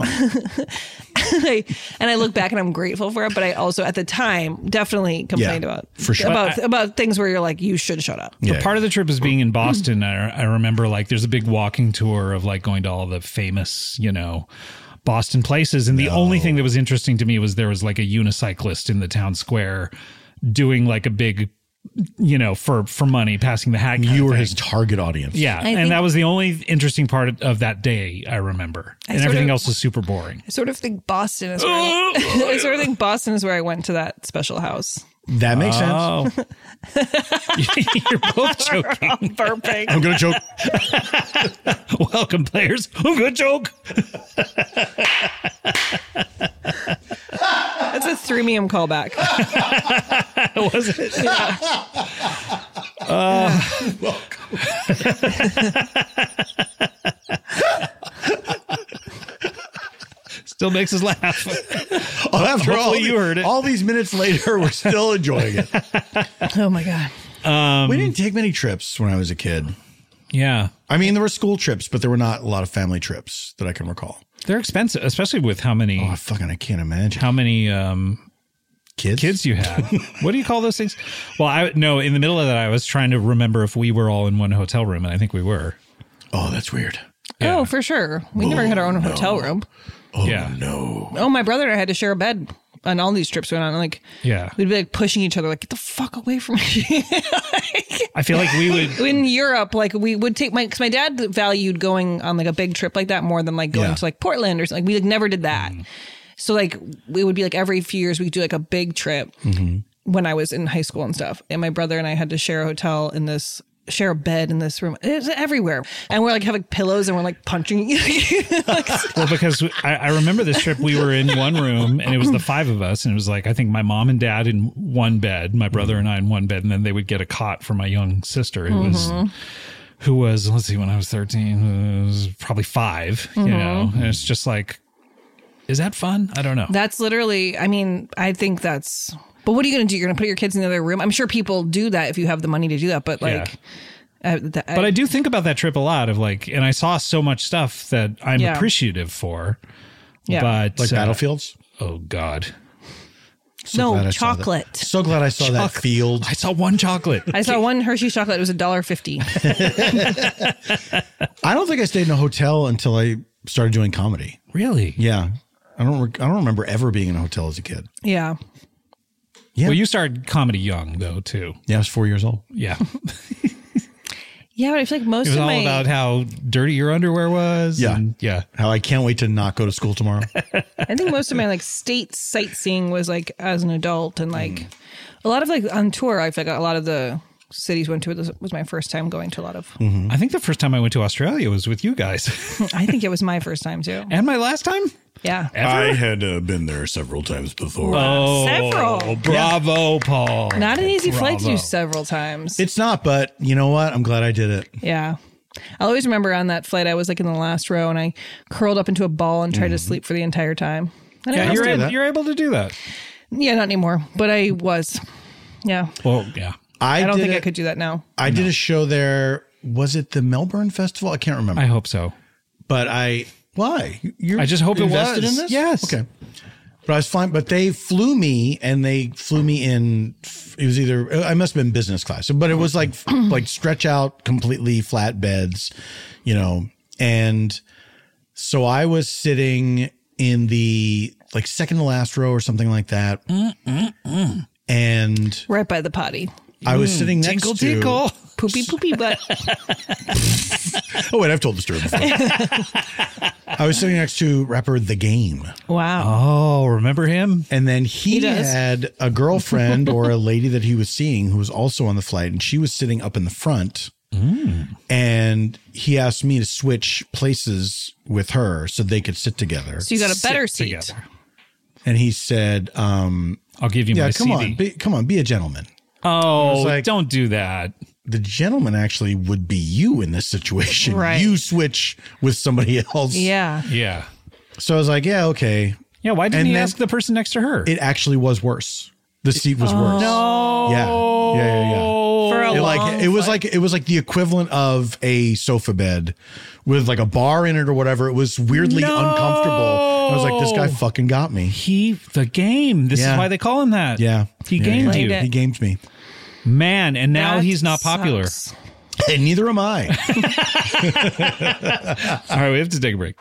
I- and I look back and I'm grateful for it. But I also at the time definitely complained Yeah, about for sure. about But I- about things where you're like, you should shut up. Yeah. But part of the trip is being in Boston. I, I remember like there's a big walking tour of like going to all the famous, you know, Boston places. And the only thing that was interesting to me was there was like a unicyclist in the town square doing like a big, you know, for, for money, passing the hat. kind You of were thing. his target audience. Yeah. think- And that was the only interesting part of, of that day I remember. and sort everything of- else was super boring. I sort of think Boston is where I, I sort of think Boston is where I went to that special house. That makes sense. Oh. You're both joking. Perfect. I'm going to joke. Welcome, players. Oh, good joke. That's a three meum callback. Was it? Still makes us laugh. Oh, after all, Hopefully you heard it. all these minutes later, we're still enjoying it. Oh my god. We didn't take many trips when I was a kid. Yeah. I mean, there were school trips, but there were not a lot of family trips that I can recall. They're expensive, especially with how many Oh, fucking, I can't imagine. how many um, Kids? kids you had. What do you call those things? Well, I no, in the middle of that I was trying to remember if we were all in one hotel room, and I think we were. Oh, that's weird. Yeah. Oh, for sure. We never had our own hotel room. Oh, Yeah. no. Oh, my brother and I had to share a bed on all these trips we went on. Like, Yeah. we'd be like pushing each other, like, get the fuck away from me. I feel like we would In Europe, like, we would take my, because my dad valued going on like a big trip like that more than like going Yeah. to like Portland or something. Like, we like never did that. So, like, it would be like every few years we'd do like a big trip. when I was in high school and stuff. And my brother and I had to share a hotel in this, share a bed in this room. It's everywhere. And we're like having pillows and we're like punching. like, Well, because I, I remember this trip, we were in one room and it was the five of us. And it was like, I think my mom and dad in one bed, my brother and I in one bed. And then they would get a cot for my young sister who mm-hmm. was, who was, let's see, when I was thirteen, was probably five, mm-hmm. you know, and it's just like, is that fun? I don't know. That's literally, I mean, I think that's, but what are you going to do? You're going to put your kids in the other room? I'm sure people do that if you have the money to do that, but like, yeah. uh, th- but I, I do think about that trip a lot of like, and I saw so much stuff that I'm yeah. appreciative for. Yeah. But like uh, battlefields? Oh God. So no, chocolate. So glad I saw Choc- that field. I saw one chocolate. I saw one Hershey's chocolate. It was a dollar fifty. I don't think I stayed in a hotel until I started doing comedy. Really? Yeah. I don't. Re- I don't remember ever being in a hotel as a kid. Yeah. Yeah. Well, you started comedy young though too. Yeah, I was four years old. Yeah. Yeah, but I feel like most it was of all my about how dirty your underwear was. Yeah, and, yeah. How I can't wait to not go to school tomorrow. I think most of my like state sightseeing was like as an adult, and like mm. a lot of like on tour. I feel like a lot of the cities went to was, was my first time going to a lot of. Mm-hmm. I think the first time I went to Australia was with you guys. I think it was my first time too, and my last time. Yeah, Ever? I had uh, been there several times before. Oh, several! Bravo, yeah. Paul. Not an easy Bravo. flight to do several times. It's not, but you know what? I'm glad I did it. Yeah. I always remember on that flight, I was like in the last row and I curled up into a ball and tried mm. to sleep for the entire time. And yeah, you're able, you're able to do that. Yeah, not anymore, but I was. Yeah. Well, yeah. I, I don't think a, I could do that now. I no. did a show there. Was it the Melbourne Festival? I can't remember. I hope so. But I, why? You're I just hope invested it was. in this? Yes. Okay. But I was fine. But they flew me, and they flew me in. It was either I must have been business class, but it was like like stretch out, completely flat beds, you know. And so I was sitting in the like second to last row or something like that, mm, mm, mm. and right by the potty. I was mm, sitting next tinkle, to tinkle. Poopy poopy butt. Oh wait, I've told the story before. I was sitting next to rapper The Game. Wow. Oh, remember him? And then he, he had a girlfriend or a lady that he was seeing who was also on the flight, and she was sitting up in the front. Mm. And he asked me to switch places with her so they could sit together. So you got a better sit seat. Together. And he said, um, I'll give you yeah, my come C D. on, be, come on, be a gentleman. Oh, like, don't do that. The gentleman actually would be you in this situation. Right. You switch with somebody else. Yeah. Yeah. So I was like, yeah, okay. Yeah, why didn't and he then, ask the person next to her? It actually was worse. The seat was oh, worse. No. Yeah. Yeah, yeah, yeah. For a it long like it was flight. like it was like the equivalent of a sofa bed with like a bar in it or whatever. It was weirdly No. uncomfortable. I was like, this guy fucking got me. He, the game. This Yeah. is why they call him that. Yeah. He yeah, gamed yeah. you. it. He gamed me. Man, and now That he's not popular. sucks. And neither am I. All right, we have to take a break.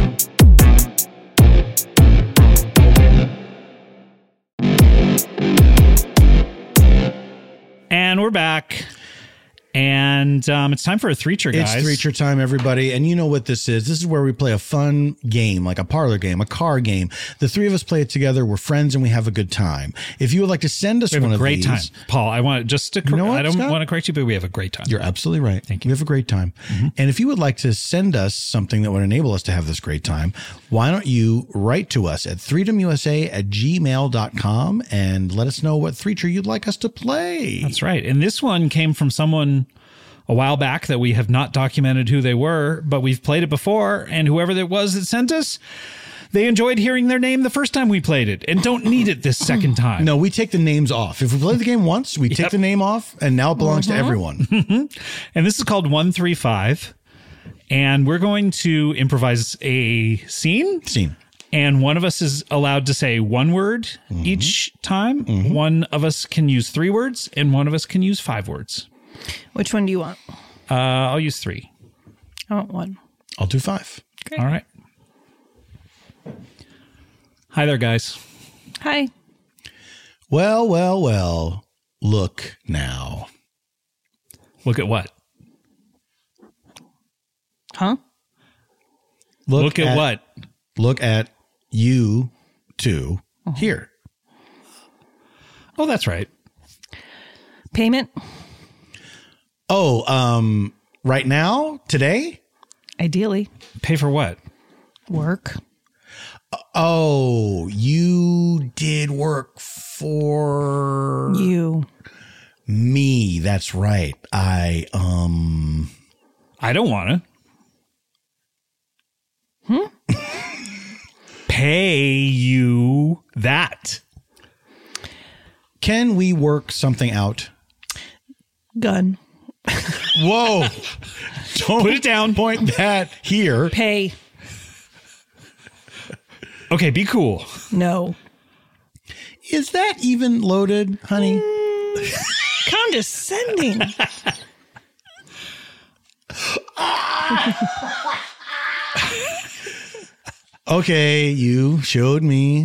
And we're back. And um, it's time for a three-cheer, guys. It's three-cheer time, everybody. And you know what this is. This is where we play a fun game, like a parlor game, a car game. The three of us play it together. We're friends and we have a good time. If you would like to send us We have one a of great these, time. Paul, I want just to, You know what, I don't Scott? want to correct you, but we have a great time. You're absolutely right. Thank you. We have a great time. Mm-hmm. And if you would like to send us something that would enable us to have this great time, why don't you write to us at threedomusa at gmail dot com and let us know what three-cheer you'd like us to play. That's right. And this one came from someone a while back that we have not documented who they were, but we've played it before. And whoever it was that sent us, they enjoyed hearing their name the first time we played it and don't need it this second time. No, we take the names off. If we play the game once, we Yep. take the name off, and now it belongs Mm-hmm. to everyone. And this is called one three five. And we're going to improvise a scene. Scene. And one of us is allowed to say one word Mm-hmm. each time. Mm-hmm. One of us can use three words, and one of us can use five words. Which one do you want? Uh, I'll use three. I want one. I'll do five. Great. All right. Hi there, guys. Hi. Well, well, well. Look now. Look at what? Huh? Look, at, what? Look at you two here. Oh, that's right. Payment? Oh, um, right now, today? Ideally. Pay for what? Work. Oh, you did work for You. me. That's right. I, um, I don't want to. Hmm? Pay you that. can we work something out? Gun. Whoa. Don't Put it down. point that here. Pay. Okay, be cool. No. Is that even loaded, honey? Condescending. Okay, you showed me.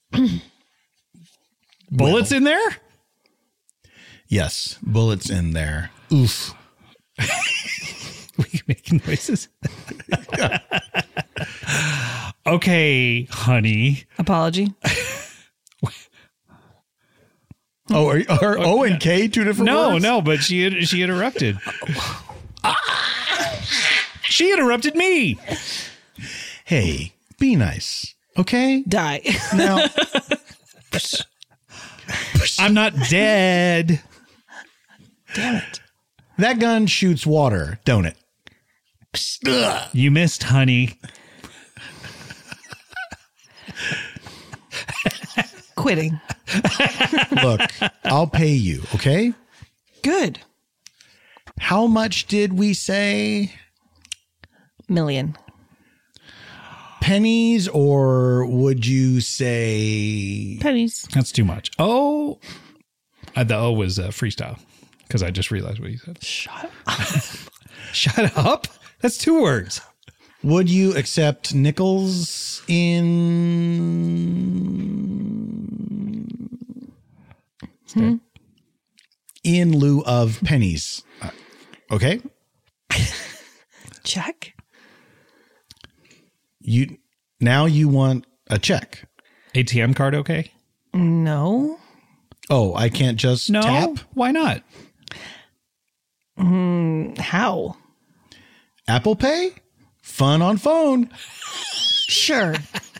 Bullets in there? Yes, bullets in there. Oof. We can make noises. Okay, honey. Apology. Oh, are, are O and K two different No, words? no, but she she interrupted. She interrupted me. Hey, be nice, okay? Die. Now, I'm not dead. Damn it. that gun shoots water, don't it? Ugh. You missed, honey. Quitting. Look, I'll pay you, okay? Good. How much did we say? Million. Pennies, or would you say Pennies. That's too much. Oh, uh, the O was uh, freestyle because I just realized what you said. Shut up. Shut up. That's two words. would you accept nickels in Hmm? in lieu of pennies? Uh, okay? Check. You now you want a check. A T M card, okay? No. Oh, I can't just No. tap? Why not? How? Apple Pay? Fun on phone. Sure.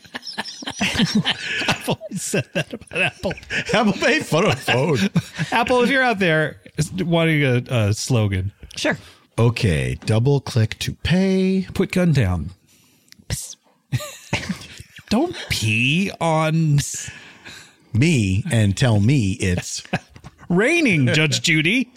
I've always said that about Apple. Apple Pay, fun on phone. Apple, if you're out there wanting a, a slogan, Sure. Okay, double click to pay. put gun down. Psst. Don't pee on Me and tell me it's raining, Judge Judy.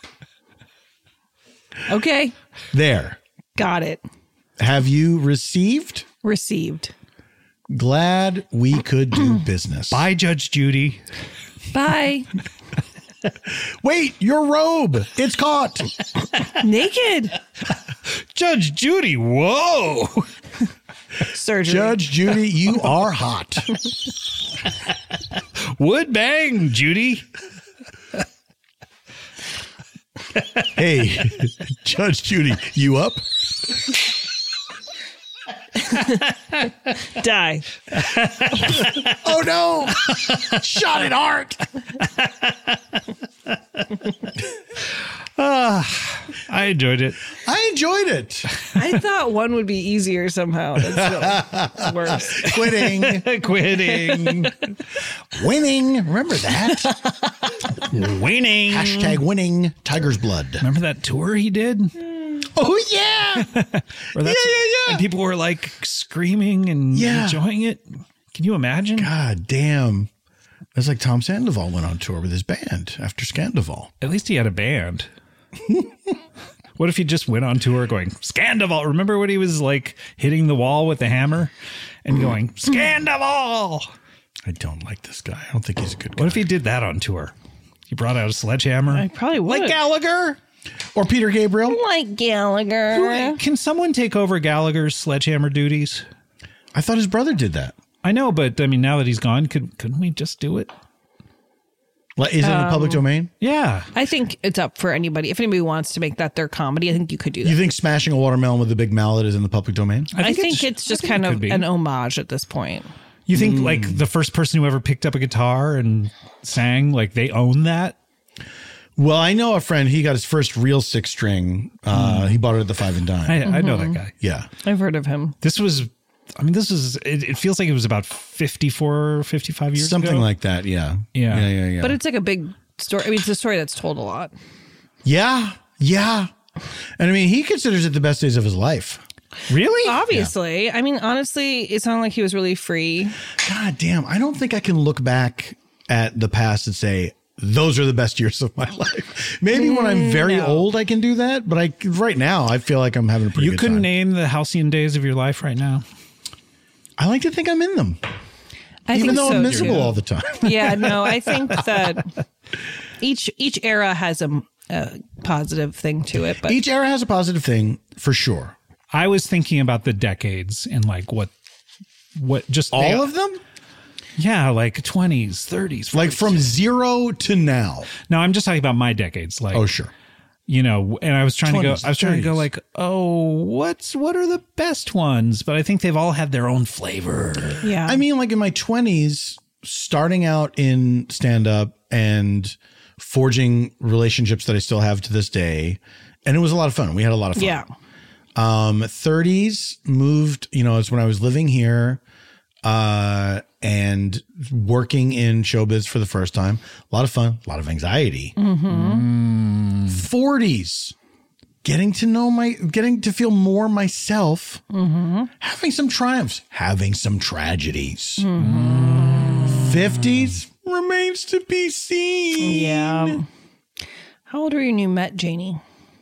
Okay. there. Got it. Have you received? Received. Glad we could do business. Bye, Judge Judy. Bye. Wait, your robe. It's caught. Naked. Judge Judy, whoa. Surgery. Judge Judy, you are hot. Would bang, Judy. Hey, Judge Judy, you up? Die. Oh no! Shot at heart. I enjoyed it. I enjoyed it. I thought one would be easier somehow. That's really worse. Quitting, Quitting. winning. Remember that? Winning. Hashtag winning. Tiger's blood. Remember that tour he did? Oh yeah. Where that's- Yeah, yeah, yeah. And people were like screaming and Yeah. enjoying it. Can you imagine? God damn. It's like Tom Sandoval went on tour with his band after Scandival. At least he had a band. What if he just went on tour going, Scandival? Remember when he was like hitting the wall with the hammer and going, Scandival? I don't like this guy. I don't think he's a good guy. What if he did that on tour? He brought out a sledgehammer. I probably would. Like Gallagher? Or Peter Gabriel? Like Gallagher. Can someone take over Gallagher's sledgehammer duties? I thought his brother did that. I know, but I mean, now that he's gone, could couldn't we just do it? Like, is it in the public domain? Yeah. I think it's up for anybody. If anybody wants to make that their comedy, I think you could do that. You think smashing a watermelon with a big mallet is in the public domain? I think, it's, just I think kind it of could be. an homage at this point. You think like the first person who ever picked up a guitar and sang, like they own that? Well, I know a friend. He got his first real six string. Uh, Mm. He bought it at the Five and Dime. I, I know that guy. yeah. I've heard of him. This was, I mean, this is, it, it feels like it was about fifty-four, fifty-five years Something ago. like that. Yeah. Yeah. Yeah. Yeah. Yeah. But it's like a big story. I mean, it's a story that's told a lot. yeah. Yeah. And I mean, he considers it the best days of his life. Really? Obviously. I mean, honestly, it sounded like he was really free. God damn. I don't think I can look back at the past and say, those are the best years of my life. Maybe when I'm very no. old, I can do that. But I, right now, I feel like I'm having a pretty You good couldn't time. name the halcyon days of your life right now? I like to think I'm in them, I even think though so, I'm miserable too. all the time. Yeah, no, I think that each each era has a, a positive thing to it. But Each era has a positive thing for sure. I was thinking about the decades and like what, what just All they- of them? yeah, like twenties, thirties, Like from zero to now. No, I'm just talking about my decades. Like, Oh, sure. you know, and I was trying twenties, to go, I was trying to go thirties. like, oh, what's, what are the best ones? But I think they've all had their own flavor. yeah, I mean, like in my twenties, starting out in stand up and forging relationships that I still have to this day. And it was a lot of fun. We had a lot of fun. yeah, Um, thirties moved, you know, it's when I was living here, uh, and working in showbiz for the first time. A lot of fun, a lot of anxiety. Mm-hmm. forties, getting to know my, getting to feel more myself, Mm-hmm. having some triumphs, having some tragedies. Mm-hmm. fifties remains to be seen. yeah. How old were you when you met Janie?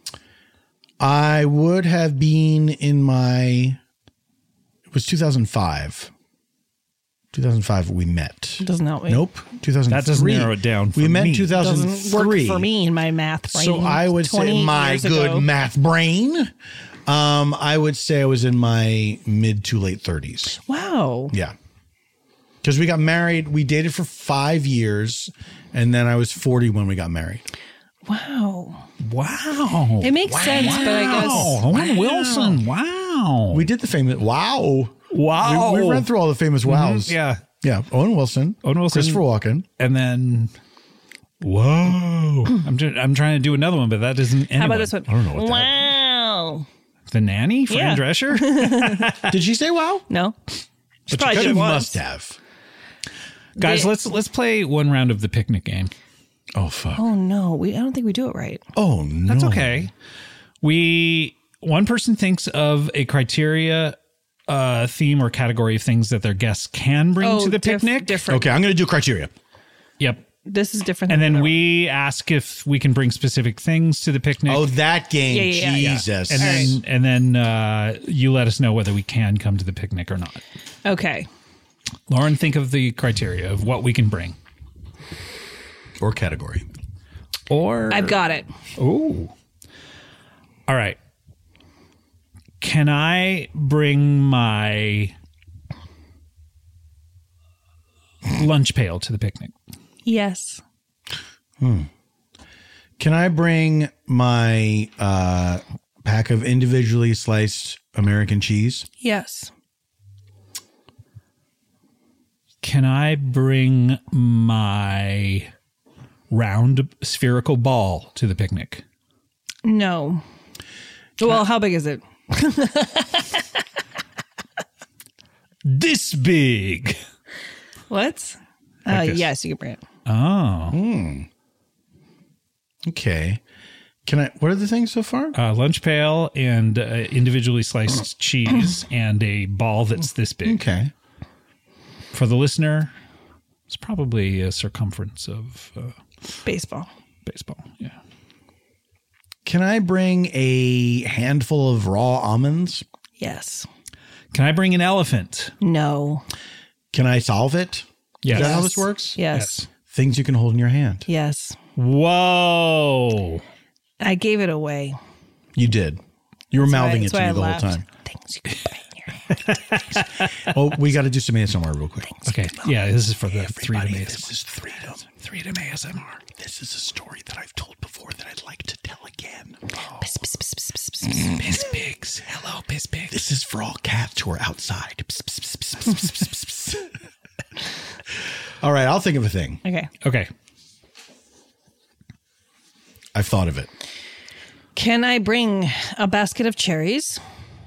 I would have been in my, it was two thousand five. two thousand five we met. Doesn't help me. Nope. two thousand three. That doesn't narrow it down for we met me. in two thousand Doesn't work three. for me in my math brain. So I would say twenty my years good ago. math brain. Um, I would say I was in my mid to late thirties. Wow. Yeah. Because we got married. We dated for five years. And then I was forty when we got married. Wow. Wow. It makes sense, but I guess Wow. Owen Wilson. Wow. We did the famous wow. wow. We, we ran through all the famous wows. Yeah. Yeah. Owen Wilson. Owen Wilson. Christopher Walken. And then, whoa. I'm, tr- I'm trying to do another one, but that isn't anyone. how about this one? I don't know what that- Wow. The Nanny? Fran Yeah. Drescher? Did she say wow? No. She But probably you did could have, once. must have. Guys, They- let's let's play one round of the picnic game. Oh, fuck. Oh no, we I don't think we do it right. Oh, no. That's okay. We one person thinks of a criteria, uh, theme or category of things that their guests can bring Oh, to the diff- picnic. different. Okay, I'm going to do criteria. Yep. This is different. And than then the- we ask if we can bring specific things to the picnic. Oh, that game. Yeah, yeah, yeah, yeah. Jesus. and then and then uh, you let us know whether we can come to the picnic or not. Okay. Lauren, think of the criteria of what we can bring. Or category. Or I've got it. Oh. All right. Can I bring my lunch pail to the picnic? Yes. Can I bring my uh, pack of individually sliced American cheese? Yes. Can I bring my round spherical ball to the picnic? No. Well, how big is it? This big. What? Uh, this. yes, you can bring it. Oh. Okay. Can I? What are the things so far? Uh, lunch pail and uh, individually sliced cheese and a ball that's this big. Okay. For the listener, it's probably a circumference of uh, Baseball. baseball. Yeah. Can I bring a handful of raw almonds? Yes. Can I bring an elephant? No. Can I solve it? Yes. Is that how Yes. this works? Yes. Things you can hold in your hand. Yes. Whoa. I gave it away. You did. You were mouthing That's it to why me I the laughed. whole time. Things you can put in your hand. Oh, we got to do some A S M R real quick. Okay. Yeah, this is for the three to Everybody, A this S M R. is Freedom. Three to A S M R. This is a story that I've told before that I'd like to tell again. Oh. Pss, pss, pss, pss, pss, pss. Piss pigs. Hello, piss pigs. This is for all cats who are outside. Pss, pss, pss, pss, pss, pss, pss, pss. right, I'll think of a thing. Okay. Okay. I've thought of it. Can I bring a basket of cherries?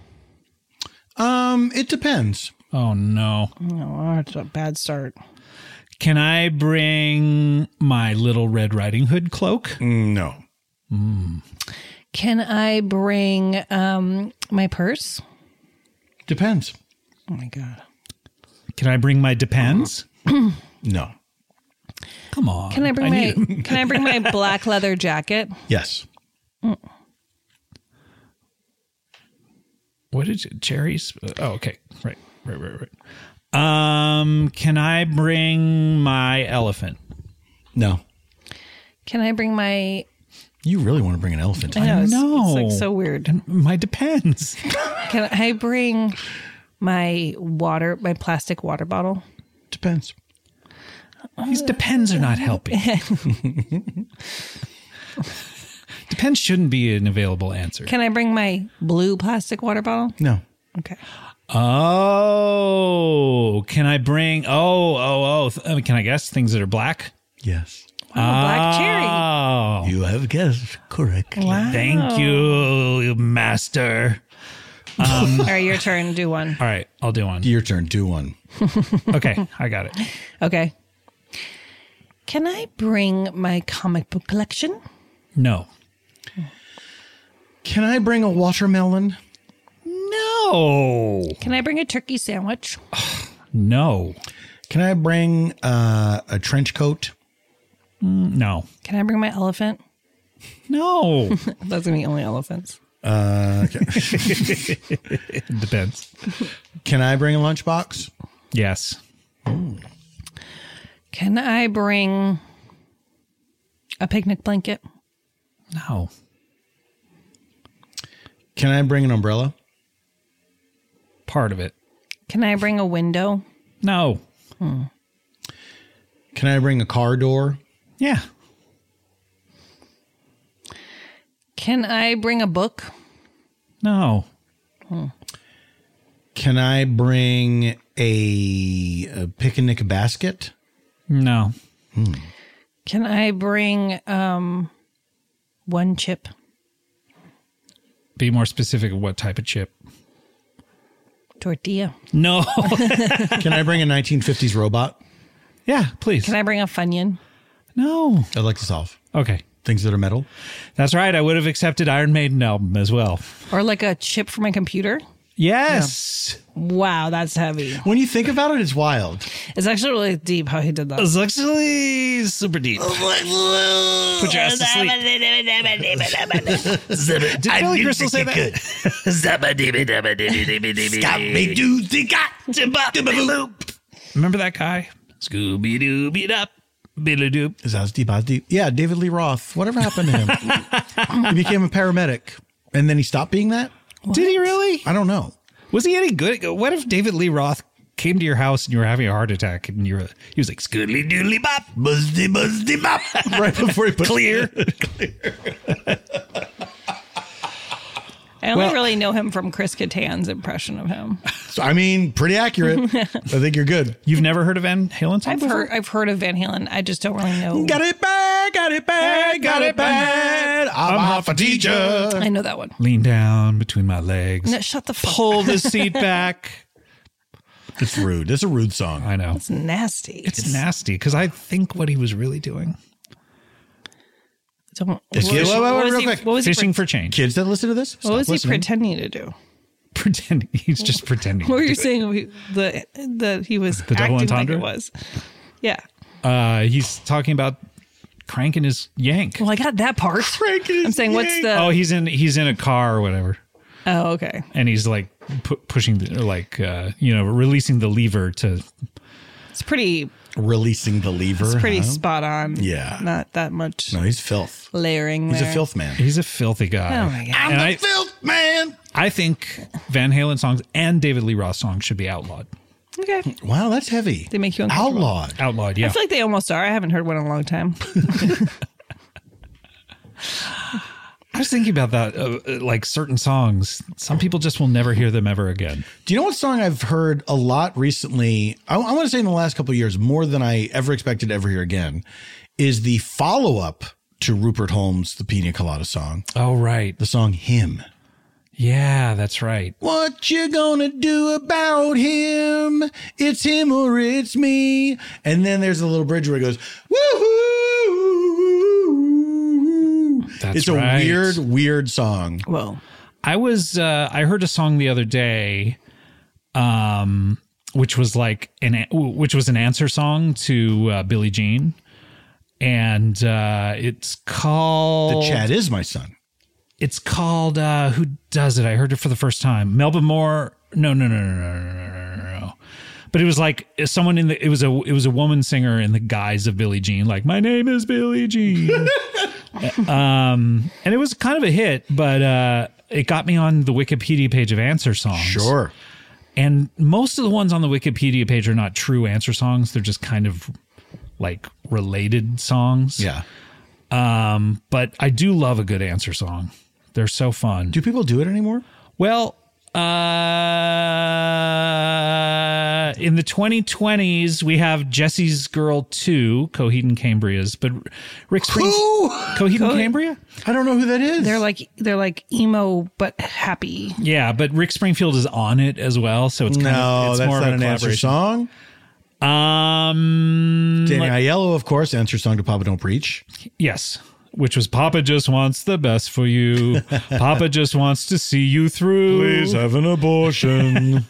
Um, it depends. Oh, no. Oh, that's a bad start. Can I bring my little Red Riding Hood cloak? Mm, no. Mm. Can I bring um, my purse? Depends. Oh, my God. Can I bring my Depends? No. Come on. Can I bring I my need 'em. Can I bring my black leather jacket? Yes. What did you, cherries? Oh, okay. Right, right, right, right. Um, can I bring my elephant? No. Can I bring my? You really want to bring an elephant? I know, it's, know. it's like so weird. My Depends. Can I bring my water, my plastic water bottle? Depends. These Depends are not helping. Depends shouldn't be an available answer. Can I bring my blue plastic water bottle? No. Okay. Oh, can I bring? Oh, oh, oh. Th- can I guess things that are black? Yes. Wow, black cherry. Oh, You have guessed correctly. Wow. thank you, master. All right, your turn. Do one. All right, I'll do one. Your turn. Do one. Okay, I got it. Okay. Can I bring my comic book collection? No. Can I bring a watermelon? No. Can I bring a turkey sandwich? No. Can I bring uh, a trench coat? No. Can I bring my elephant? No. That's gonna be only elephants. Uh, okay. It depends. Can I bring a lunchbox? Yes. Can I bring a picnic blanket? No. Can I bring an umbrella? Part of it. Can I bring a window? No. Can I bring a car door? Yeah. Can I bring a book? No. Can I bring a, a picnic basket? No. Can I bring um one chip? Be more specific of what type of chip. Tortilla. No. Can I bring a nineteen fifties robot? Yeah, please. Can I bring a Funyun? No. I'd like to solve Okay. things that are metal. That's right. I would have accepted Iron Maiden album as well. Or like a chip for my computer? Yes. Wow, that's heavy. When you think about it, it's wild. It's actually really deep how he did that. It's actually super deep. Put your ass to sleep. Did Billy Crystal say that? Remember that guy? Scooby Doo beat up. Billy Doop. Is that deep? deep? Yeah, David Lee Roth. Whatever happened to him? He became a paramedic, and then he stopped being that. Did he really? I don't know. Was he any good? What if David Lee Roth came to your house and you were having a heart attack and you were he was like scoodly doodly bop, Buzzy buzzy bop. Right before he put clear. I only Well- really know him from Chris Kattan's impression of him. So, I mean, pretty accurate. I think you're good. You've never heard of Van Halen song I've before? heard I've heard of Van Halen. I just don't really know. Got it bad, got it bad, got it bad. I'm off a teacher. I know that one. Lean down between my legs. No, shut the fuck Pull up. the seat back. It's rude. It's a rude song. I know. It's nasty. It's nasty because I think what he was really doing. Don't, It's- what was, wait, wait, what wait, was real he, quick. what was he Fishing pre- for change. Kids that listen to this, what stop was he listening. pretending to do? Pretending. He's just pretending. What were to you do it. saying? We, the that he was The double acting like entendre? it was. Yeah. Uh, he's talking about cranking his yank. Well, I got that part. I'm saying, what's the? Oh, he's in he's in a car or whatever, Oh, okay. and he's like pu- pushing the, or like uh, you know releasing the lever to. It's pretty. Releasing the lever. It's pretty huh? spot on. Yeah. Not that much No, he's filth. layering. He's there. a filth man. He's a filthy guy. Oh my God. I'm And the I, filth man. I think Van Halen songs and David Lee Roth songs should be outlawed. Okay. Wow, that's heavy. They make you uncomfortable. outlawed. Outlawed, yeah. I feel like they almost are. I haven't heard one in a long time. I was thinking about that, uh, like certain songs. Some people just will never hear them ever again. Do you know what song I've heard a lot recently? I, I want to say in the last couple of years, more than I ever expected to ever hear again, is the follow-up to Rupert Holmes' The Pina Colada song. Oh, right. The song Him. Yeah, that's right. What you gonna do about him? It's him or it's me. And then there's a little bridge where it goes, woohoo. That's It's a right. weird, weird song. Whoa. I was, uh, I heard a song the other day, um, which was like an, which was an answer song to uh, Billie Jean. And uh, it's called... The Chad Is My Son. It's called, uh, who does it? I heard it for the first time. Melba Moore. No, no, no, no, no, no, no, no, no. But it was like someone in the, it was a, it was a woman singer in the guise of Billie Jean. Like, my name is Billie Jean. um, and it was kind of a hit, but uh, it got me on the Wikipedia page of answer songs. Sure. And most of the ones on the Wikipedia page are not true answer songs. They're just kind of like related songs. Yeah. Um, but I do love a good answer song. They're so fun. Do people do it anymore? Well, uh, in the twenty twenties, we have Jesse's Girl two, Coheed and Cambria's, but Rick Springs, Who? Coheed and Cambria? I don't know who that is. They're like they're like emo but happy. Yeah, but Rick Springfield is on it as well, so it's kind no, of it's that's more not of a an answer collaboration. song. Um, Danny like- Aiello, of course, answer song to Papa Don't Preach. yes. Which was Papa just wants the best for you. Papa just wants to see you through. have an abortion.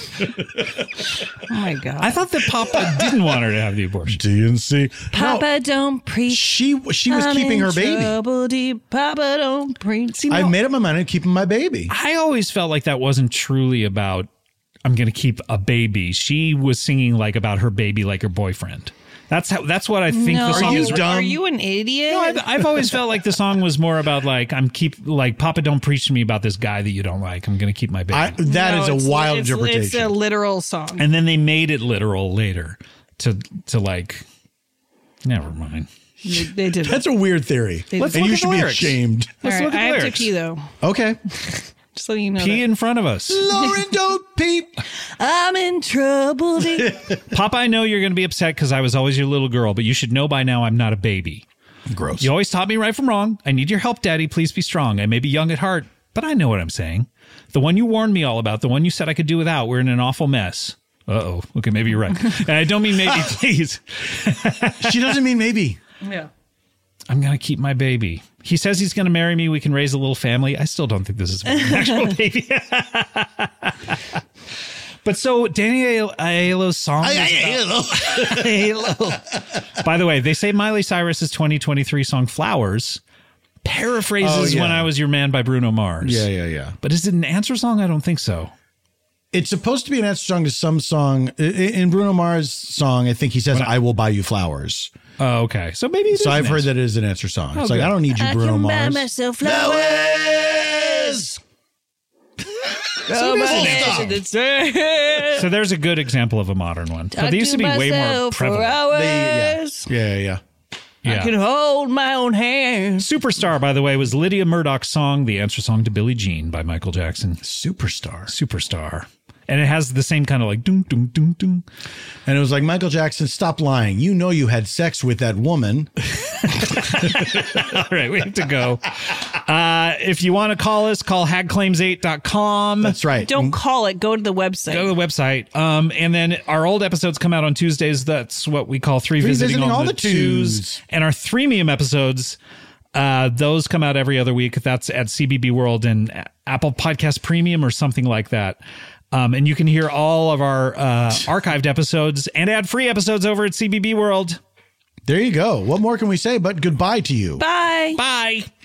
Oh my god. I thought that Papa didn't want her to have the abortion. D N C. Papa don't preach. She she was I'm keeping in her baby. trouble deep. Papa don't preach. See, I no, made up my mind on keeping my baby. I always felt like that wasn't truly about, I'm going to keep a baby. She was singing like about her baby, like her boyfriend. That's how. That's what I think no, the song you is. dumb? Are you an idiot? No, I've, I've always felt like the song was more about like I'm keep like Papa don't preach to me about this guy that you don't like. I'm going to keep my baby. I, that No, is it's- a wild it's, interpretation. It's a literal song. and then they made it literal later to to like. Never mind. They, they did. That's a weird theory. Let's and look you at should the be lyrics. ashamed. All Let's right, look at I the have lyrics. to pee though, Okay. just so you know. Pee that. in front of us. Lauren, don't peep. I'm in trouble deep. Papa, I know you're going to be upset because I was always your little girl, but you should know by now I'm not a baby. Gross. You always taught me right from wrong. I need your help, Daddy. Please be strong. I may be young at heart, but I know what I'm saying. The one you warned me all about, the one you said I could do without, we're in an awful mess. Uh-oh. Okay, maybe you're right. And I don't mean maybe, please. She doesn't mean maybe. Yeah. I'm going to keep my baby. He says he's going to marry me. We can raise a little family. I still don't think this is an actual baby. But so Danny Aiello's song is about- By the way, they say Miley Cyrus's twenty twenty-tee song Flowers paraphrases Oh, yeah. When I Was Your Man by Bruno Mars. Yeah, yeah, yeah. But is it an answer song? I don't think so. It's supposed to be an answer song to some song. I- In Bruno Mars' song, I think he says, I will buy you flowers. Oh, okay. So maybe it is So I've an heard answer. that it is an answer song. It's Oh, like, good. I don't need you, I Bruno can buy Mars. myself flowers. Oh, So there's a good example of a modern one. But they used to be way more prevalent. They- yeah, yeah, yeah. I Yeah. can hold my own hand. Superstar, by the way, was Lydia Murdoch's song, the answer song to Billie Jean by Michael Jackson. Superstar. Superstar. And it has the same kind of like doom, doom, doom, doom. And it was like, Michael Jackson, stop lying. You know you had sex with that woman. All right, we have to go. Uh, if you want to call us, call hag claims eight dot com. That's right. Don't call it. Go to the website. Go to the website. Um, and then our old episodes come out on Tuesdays. That's what we call three, visiting, visiting on all the, the twos. twos. And our threemium episodes, uh, those come out every other week. That's at C B B World and Apple Podcast Premium or something like that. Um, and you can hear all of our uh, archived episodes and ad-free episodes over at C B B World. There you go. What more can we say but goodbye to you? Bye. Bye.